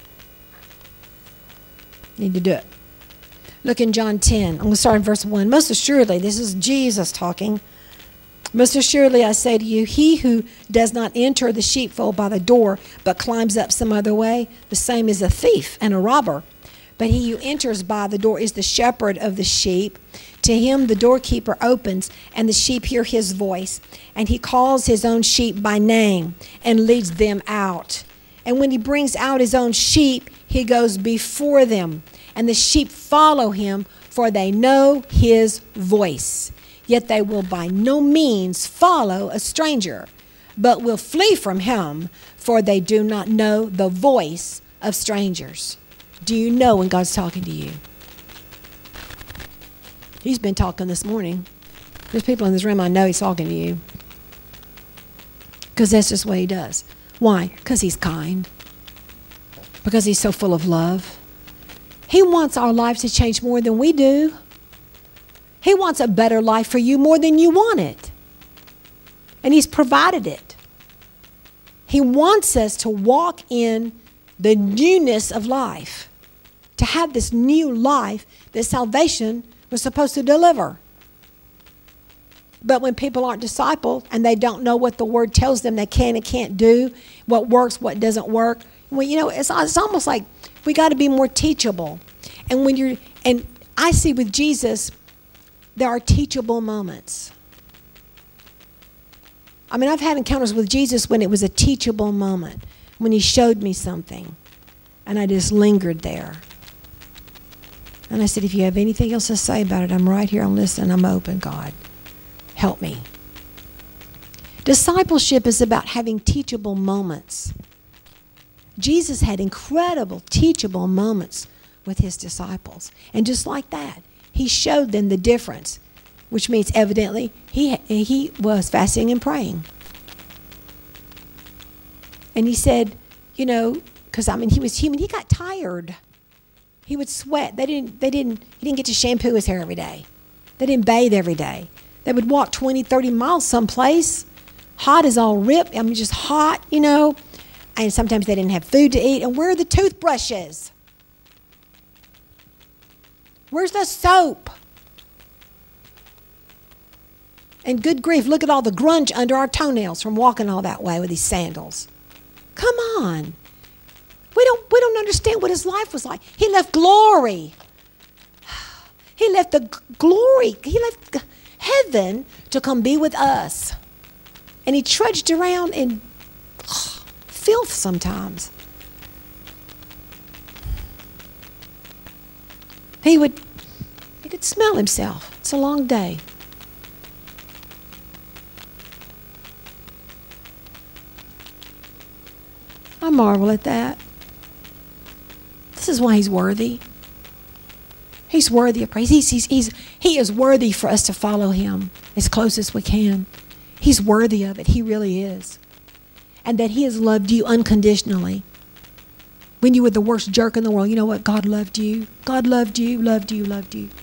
S1: You need to do it. Look in John 10. I'm going to start in verse 1. Most assuredly, this is Jesus talking. Most assuredly, I say to you, he who does not enter the sheepfold by the door, but climbs up some other way, the same is a thief and a robber. But he who enters by the door is the shepherd of the sheep. To him the doorkeeper opens, and the sheep hear his voice. And he calls his own sheep by name and leads them out. And when he brings out his own sheep, he goes before them. And the sheep follow him, for they know his voice. Yet they will by no means follow a stranger, but will flee from him, for they do not know the voice of strangers. Do you know when God's talking to you? He's been talking this morning. There's people in this room, I know he's talking to you. Because that's just what he does. Why? Because he's kind. Because he's so full of love. He wants our lives to change more than we do. He wants a better life for you more than you want it. And he's provided it. He wants us to walk in the newness of life. To have this new life that salvation was supposed to deliver. But when people aren't discipled and they don't know what the word tells them they can and can't do, what works, what doesn't work, well, it's almost like we got to be more teachable. And I see with Jesus, there are teachable moments. I mean, I've had encounters with Jesus when it was a teachable moment, when he showed me something, and I just lingered there. And I said, if you have anything else to say about it, I'm right here, I'm listening, I'm open, God. Help me. Discipleship is about having teachable moments. Jesus had incredible teachable moments with his disciples. And just like that, he showed them the difference, which means evidently he was fasting and praying. And he said, because he was human, he got tired. He would sweat. He didn't get to shampoo his hair every day. They didn't bathe every day. They would walk 20, 30 miles someplace, hot as all rip. Just hot, And sometimes they didn't have food to eat. And where are the toothbrushes? Where's the soap? And good grief, look at all the grunge under our toenails from walking all that way with these sandals. Come on. We don't understand what his life was like. He left glory. He left the glory. He left heaven to come be with us. And he trudged around in filth sometimes. He could smell himself. It's a long day. I marvel at that. This is why he's worthy. He's worthy of praise. He is worthy for us to follow him as close as we can. He's worthy of it. He really is. And that he has loved you unconditionally. When you were the worst jerk in the world, you know what? God loved you. God loved you, loved you, loved you.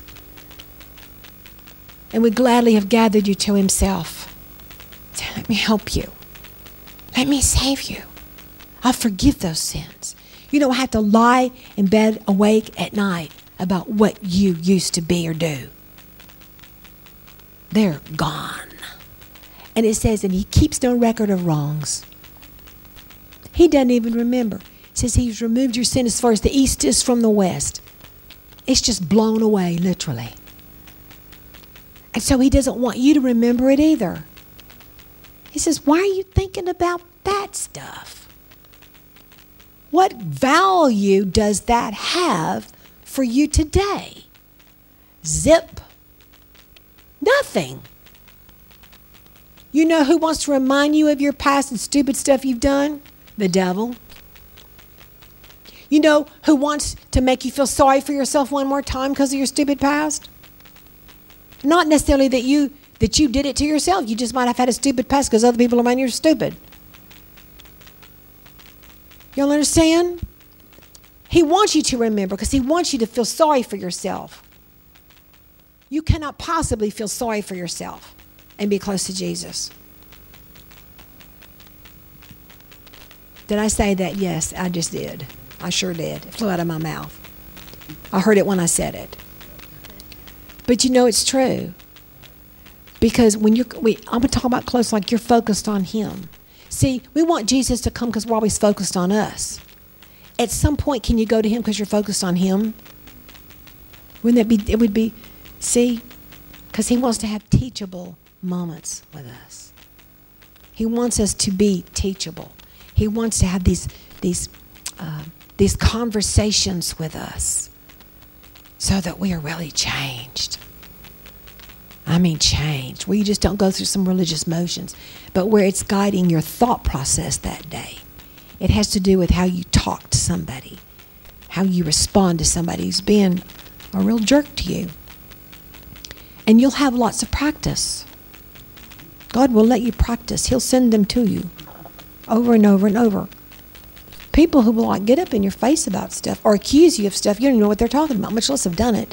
S1: And would gladly have gathered you to himself. So let me help you. Let me save you. I'll forgive those sins. You don't have to lie in bed awake at night about what you used to be or do. They're gone. And it says, and he keeps no record of wrongs. He doesn't even remember. It says he's removed your sin as far as the east is from the west. It's just blown away, literally. And so he doesn't want you to remember it either. He says, why are you thinking about that stuff? What value does that have for you today? Zip. Nothing. You know who wants to remind you of your past and stupid stuff you've done? The devil. You know who wants to make you feel sorry for yourself one more time because of your stupid past? Not necessarily that you did it to yourself. You just might have had a stupid past because other people around you are stupid. Y'all understand? He wants you to remember because he wants you to feel sorry for yourself. You cannot possibly feel sorry for yourself and be close to Jesus. Did I say that? Yes, I just did. I sure did. It flew out of my mouth. I heard it when I said it. But you know it's true. Because when I'm going to talk about close like you're focused on him. See, we want Jesus to come because we're always focused on us. At some point, can you go to him because you're focused on him? Wouldn't that be, it would be, see? Because he wants to have teachable moments with us. He wants us to be teachable. He wants to have these conversations with us so that we are really changed. I mean changed, where you just don't go through some religious motions, but where it's guiding your thought process that day. It has to do with how you talk to somebody, how you respond to somebody who's being a real jerk to you. And you'll have lots of practice. God will let you practice. He'll send them to you over and over and over. People who will like get up in your face about stuff or accuse you of stuff you don't even know what they're talking about, much less have done it.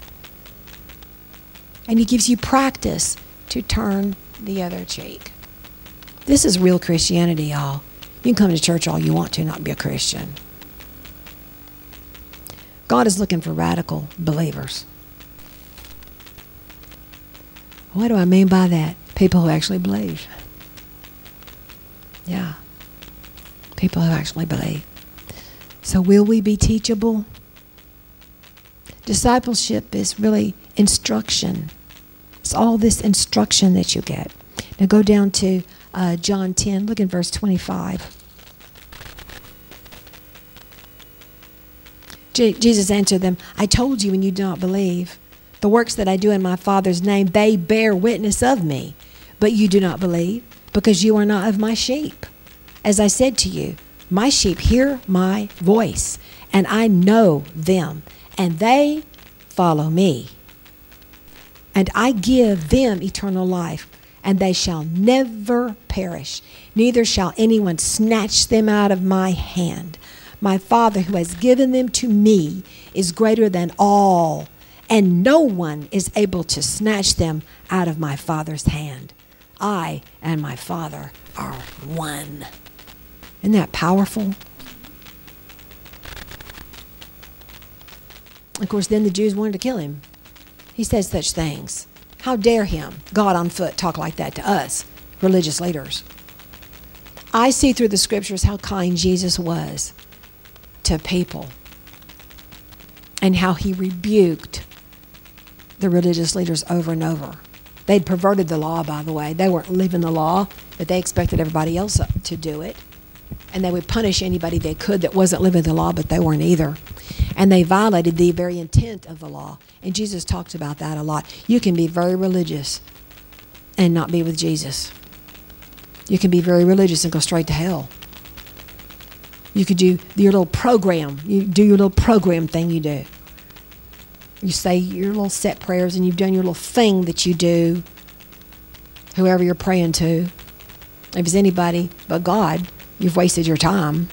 S1: And he gives you practice to turn the other cheek. This is real Christianity, y'all. You can come to church all you want to, not be a Christian. God is looking for radical believers. What do I mean by that? People who actually believe. Yeah. People who actually believe. So will we be teachable? Discipleship is really instruction. It's all this instruction that you get. Now go down to John 10. Look in verse 25. Jesus answered them, I told you and you do not believe. The works that I do in my Father's name, they bear witness of me. But you do not believe because you are not of my sheep. As I said to you, my sheep hear my voice, and I know them, and they follow me. And I give them eternal life, and they shall never perish, neither shall anyone snatch them out of my hand. My Father who has given them to me is greater than all, and no one is able to snatch them out of my Father's hand. I and my Father are one. Isn't that powerful? Of course, then the Jews wanted to kill him. He said such things. How dare him, God on foot, talk like that to us, religious leaders? I see through the scriptures how kind Jesus was to people and how he rebuked the religious leaders over and over. They'd perverted the law, by the way. They weren't living the law, but they expected everybody else to do it. And they would punish anybody they could that wasn't living the law, but they weren't either. And they violated the very intent of the law. And Jesus talks about that a lot. You can be very religious and not be with Jesus. You can be very religious and go straight to hell. You could do your little program. You do your little program thing you do. You say your little set prayers and you've done your little thing that you do, whoever you're praying to. If it's anybody but God, you've wasted your time.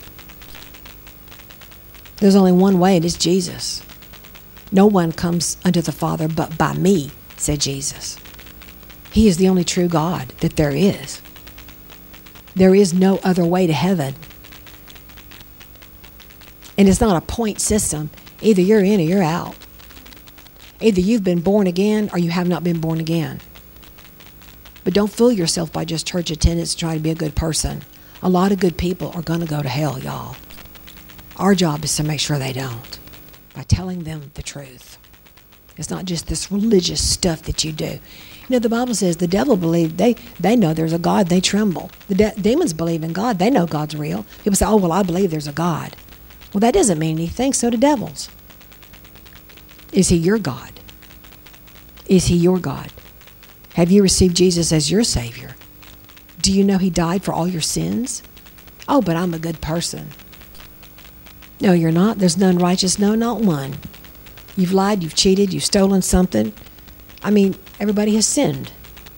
S1: There's only one way, and it's Jesus. No one comes unto the Father but by me, said Jesus. He is the only true God that there is. There is no other way to heaven. And it's not a point system. Either you're in or you're out. Either you've been born again or you have not been born again. But don't fool yourself by just church attendance and try to be a good person. A lot of good people are going to go to hell, y'all. Our job is to make sure they don't by telling them the truth. It's not just this religious stuff that you do. You know, the Bible says the devil believe, they know there's a God, they tremble. The demons believe in God, they know God's real. People say, oh, well, I believe there's a God. Well, that doesn't mean anything, so do devils. Is he your God? Is he your God? Have you received Jesus as your Savior? Do you know he died for all your sins? Oh, but I'm a good person. No, you're not. There's none righteous, no, not one. You've lied, you've cheated, you've stolen something. I mean, everybody has sinned.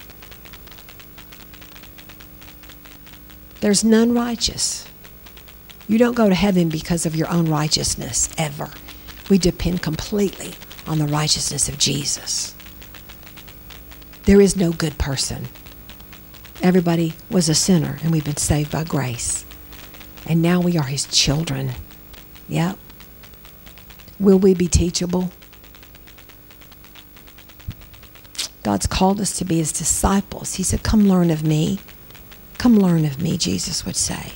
S1: There's none righteous. You don't go to heaven because of your own righteousness, ever. We depend completely on the righteousness of Jesus. There is no good person. Everybody was a sinner, and we've been saved by grace. And now we are his children. Yep. Will we be teachable? God's called us to be his disciples. He said, come learn of me. Come learn of me, Jesus would say.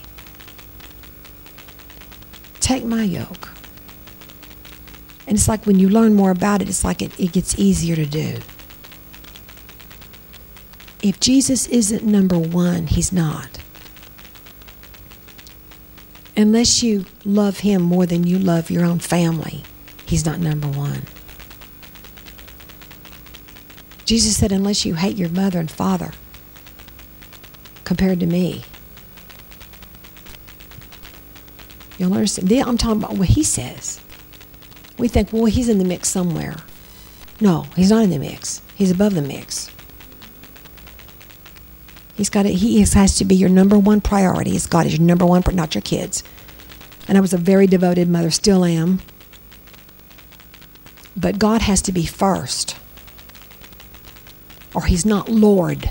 S1: Take my yoke. And it's like when you learn more about it, it's like it gets easier to do. If Jesus isn't number one, he's not. Unless you love him more than you love your own family, he's not number one. Jesus said, unless you hate your mother and father compared to me, you'll understand. I'm talking about what he says. We think, well, he's in the mix somewhere. No, he's not in the mix. He's above the mix. He has to be your number one priority. God is your number one, not your kids. And I was a very devoted mother, still am. But God has to be first, or he's not Lord.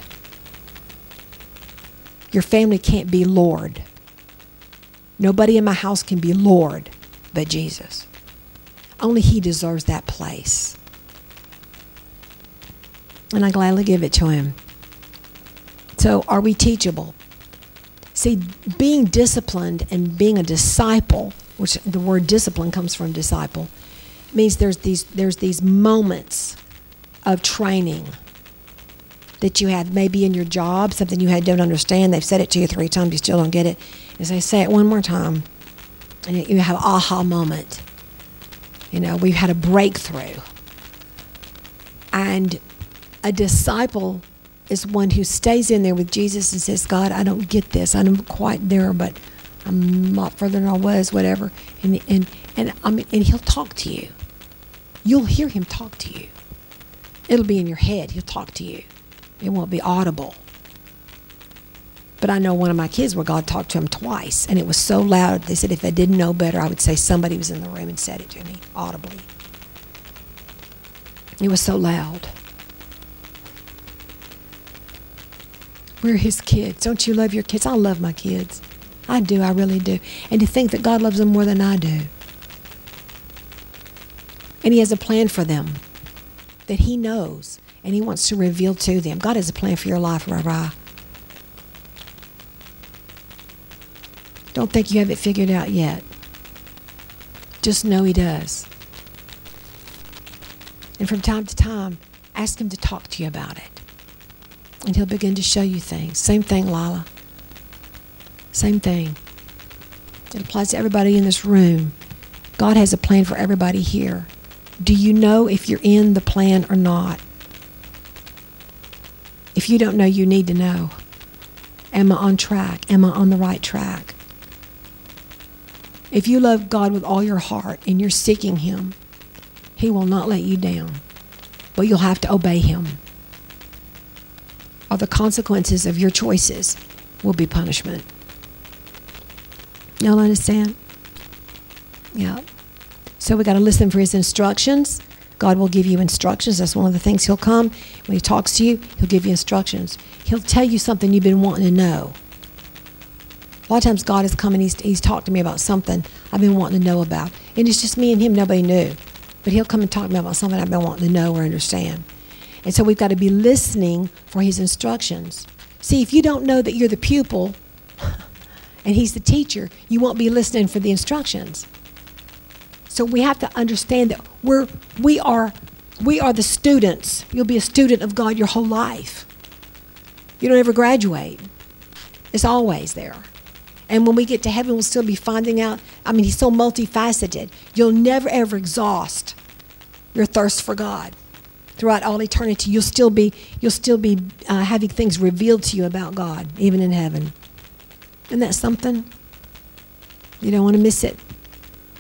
S1: Your family can't be Lord. Nobody in my house can be Lord but Jesus. Only he deserves that place. And I gladly give it to him. So are we teachable? See, being disciplined and being a disciple, which the word discipline comes from disciple, means there's these moments of training that you have maybe in your job, something you don't understand. They've said it to you 3 times, you still don't get it. As they say it one more time, and you have an aha moment. You know, we've had a breakthrough. And a disciple is one who stays in there with Jesus and says, God, I don't get this. I'm quite there, but I'm a lot further than I was, whatever. And he'll talk to you. You'll hear him talk to you. It'll be in your head. He'll talk to you. It won't be audible. But I know one of my kids where God talked to him twice, and it was so loud. They said if they didn't know better, I would say somebody was in the room and said it to me audibly. It was so loud. We're his kids. Don't you love your kids? I love my kids. I do. I really do. And to think that God loves them more than I do. And he has a plan for them that he knows, and he wants to reveal to them. God has a plan for your life, Rabbi. Don't think you have it figured out yet. Just know he does. And from time to time, ask him to talk to you about it. And he'll begin to show you things. Same thing, Lila. Same thing. It applies to everybody in this room. God has a plan for everybody here. Do you know if you're in the plan or not? If you don't know, you need to know. Am I on track? Am I on the right track? If you love God with all your heart and you're seeking him, he will not let you down. But you'll have to obey him. Or the consequences of your choices will be punishment. Y'all understand? Yeah. So we got to listen for his instructions. God will give you instructions. That's one of the things he'll come. When he talks to you, he'll give you instructions. He'll tell you something you've been wanting to know. A lot of times God has come and he's talked to me about something I've been wanting to know about. And it's just me and him, nobody knew. But he'll come and talk to me about something I've been wanting to know or understand. And so we've got to be listening for his instructions. See, if you don't know that you're the pupil and he's the teacher, you won't be listening for the instructions. So we have to understand that we are the students. You'll be a student of God your whole life. You don't ever graduate. It's always there. And when we get to heaven, we'll still be finding out. I mean, he's so multifaceted. You'll never, ever exhaust your thirst for God. Throughout all eternity, you'll still be having things revealed to you about God, even in heaven. Isn't that something? You don't want to miss it.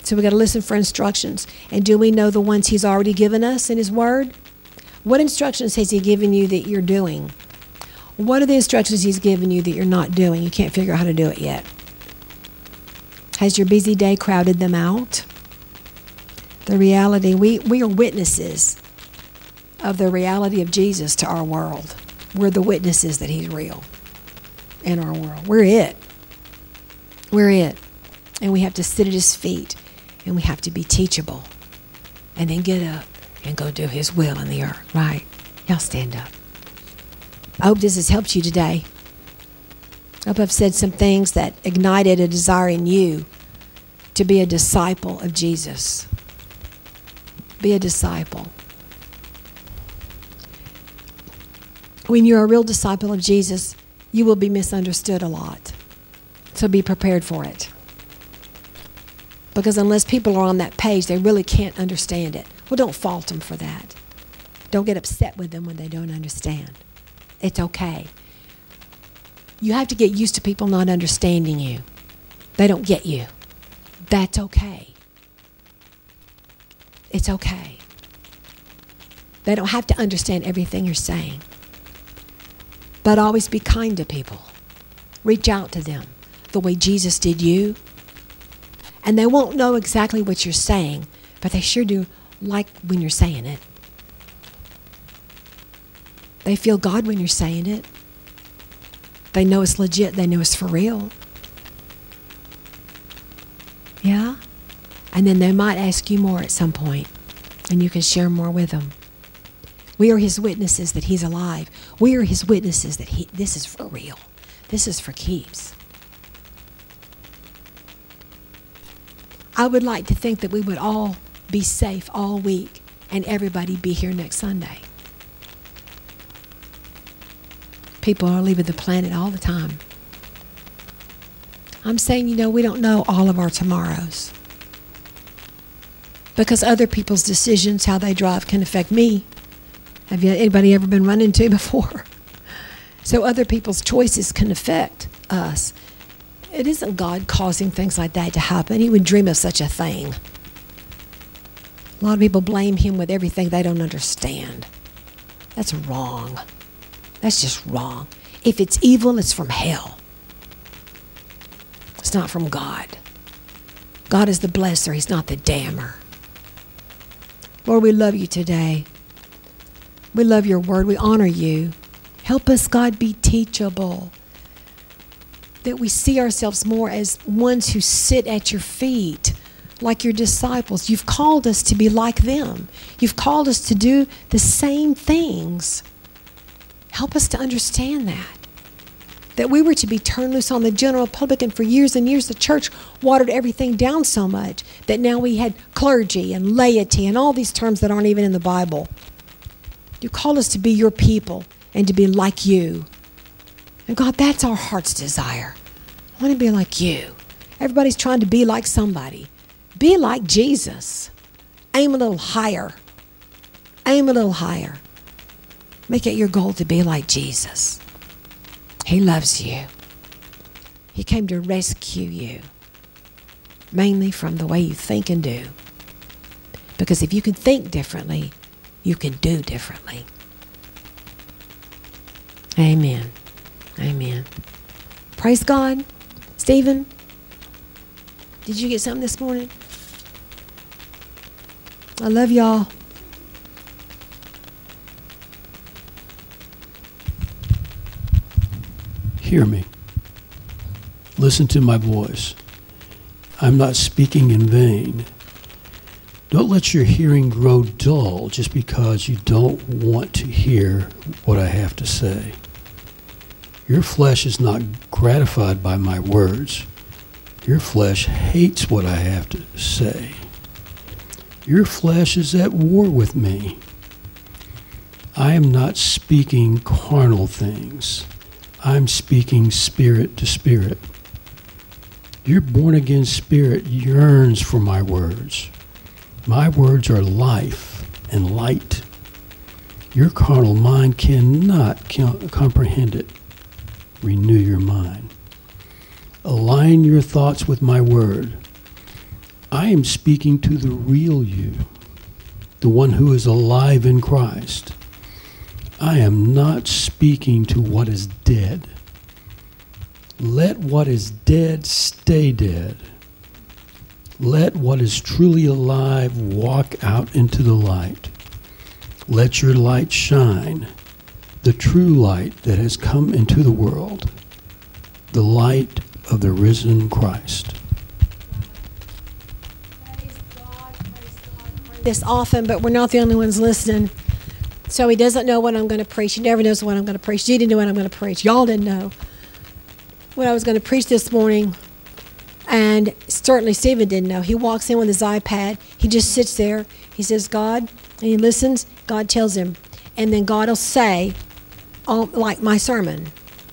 S1: So we got to listen for instructions. And do we know the ones he's already given us in his word? What instructions has he given you that you're doing? What are the instructions he's given you that you're not doing? You can't figure out how to do it yet. Has your busy day crowded them out? The reality, we are witnesses of the reality of Jesus to our world. We're the witnesses that he's real in our world. We're it. We're it. And we have to sit at his feet, and we have to be teachable, and then get up and go do his will in the earth, right? Y'all stand up. I hope this has helped you today. I hope I've said some things that ignited a desire in you to be a disciple of Jesus. Be a disciple. When you're a real disciple of Jesus, you will be misunderstood a lot. So be prepared for it. Because unless people are on that page, they really can't understand it. Well, don't fault them for that. Don't get upset with them when they don't understand. It's okay. You have to get used to people not understanding you. They don't get you. That's okay. It's okay. They don't have to understand everything you're saying. But always be kind to people. Reach out to them the way Jesus did you. And they won't know exactly what you're saying, but they sure do like when you're saying it. They feel God when you're saying it. They know it's legit. They know it's for real. Yeah? And then they might ask you more at some point, and you can share more with them. We are his witnesses that he's alive. We are his witnesses that this is for real. This is for keeps. I would like to think that we would all be safe all week and everybody be here next Sunday. People are leaving the planet all the time. I'm saying, we don't know all of our tomorrows. Because other people's decisions, how they drive, can affect me. Have anybody ever been run into before? So other people's choices can affect us. It isn't God causing things like that to happen. He would dream of such a thing. A lot of people blame him with everything they don't understand. That's wrong. That's just wrong. If it's evil, it's from hell. It's not from God. God is the blesser. He's not the damner. Lord, we love you today. We love your word. We honor you. Help us, God, be teachable. That we see ourselves more as ones who sit at your feet, like your disciples. You've called us to be like them. You've called us to do the same things. Help us to understand that. That we were to be turned loose on the general public, and for years and years the church watered everything down so much that now we had clergy and laity and all these terms that aren't even in the Bible. You called us to be your people and to be like you. And God, that's our heart's desire. I want to be like you. Everybody's trying to be like somebody. Be like Jesus. Aim a little higher. Aim a little higher. Make it your goal to be like Jesus. He loves you. He came to rescue you, mainly from the way you think and do. Because if you can think differently, you can do differently. Amen. Amen. Praise God. Stephen, did you get something this morning? I love y'all.
S3: Hear me. Listen to my voice. I'm not speaking in vain. Don't let your hearing grow dull just because you don't want to hear what I have to say. Your flesh is not gratified by my words. Your flesh hates what I have to say. Your flesh is at war with me. I am not speaking carnal things. I'm speaking spirit to spirit. Your born-again spirit yearns for my words. My words are life and light. Your carnal mind cannot comprehend it. Renew your mind. Align your thoughts with my word. I I am speaking to the real you, the one who is alive in Christ. I am not speaking to what is dead. Let what is dead stay dead. Let what is truly alive walk out into the light. Let your light shine, the true light that has come into the world, the light of the risen Christ.
S1: This often, but we're not the only ones listening. So he doesn't know what I'm going to preach. He never knows what I'm going to preach. You didn't know what I'm going to preach. Y'all didn't know what I was going to preach this morning. And certainly Stephen didn't know. He walks in with his iPad. He just sits there. He says, God, and he listens. God tells him. And then God will say, like my sermon,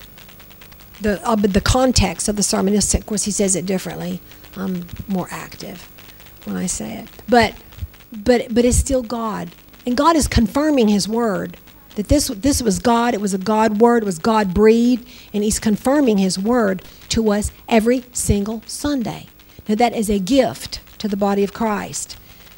S1: the context of the sermon is, of course, he says it differently. I'm more active when I say it. But it's still God. And God is confirming his word. That this was God, it was a God word, it was God breathed, and he's confirming his word to us every single Sunday. Now that is a gift to the body of Christ.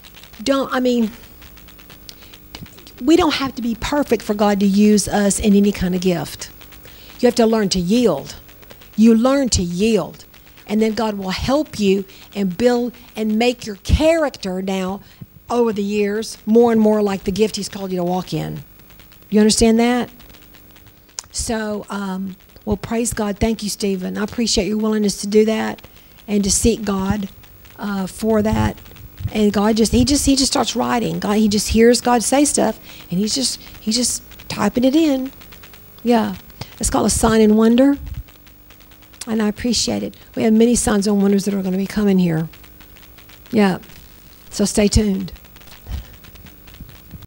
S1: We don't have to be perfect for God to use us in any kind of gift. You have to learn to yield. You learn to yield. And then God will help you and build and make your character now over the years more and more like the gift he's called you to walk in. You understand that? So, well, praise God. Thank you, Stephen. I appreciate your willingness to do that and to seek God for that. And God he just starts writing. He just hears God say stuff, and he's just typing it in. Yeah, it's called a sign and wonder, and I appreciate it. We have many signs and wonders that are going to be coming here. Yeah, so stay tuned.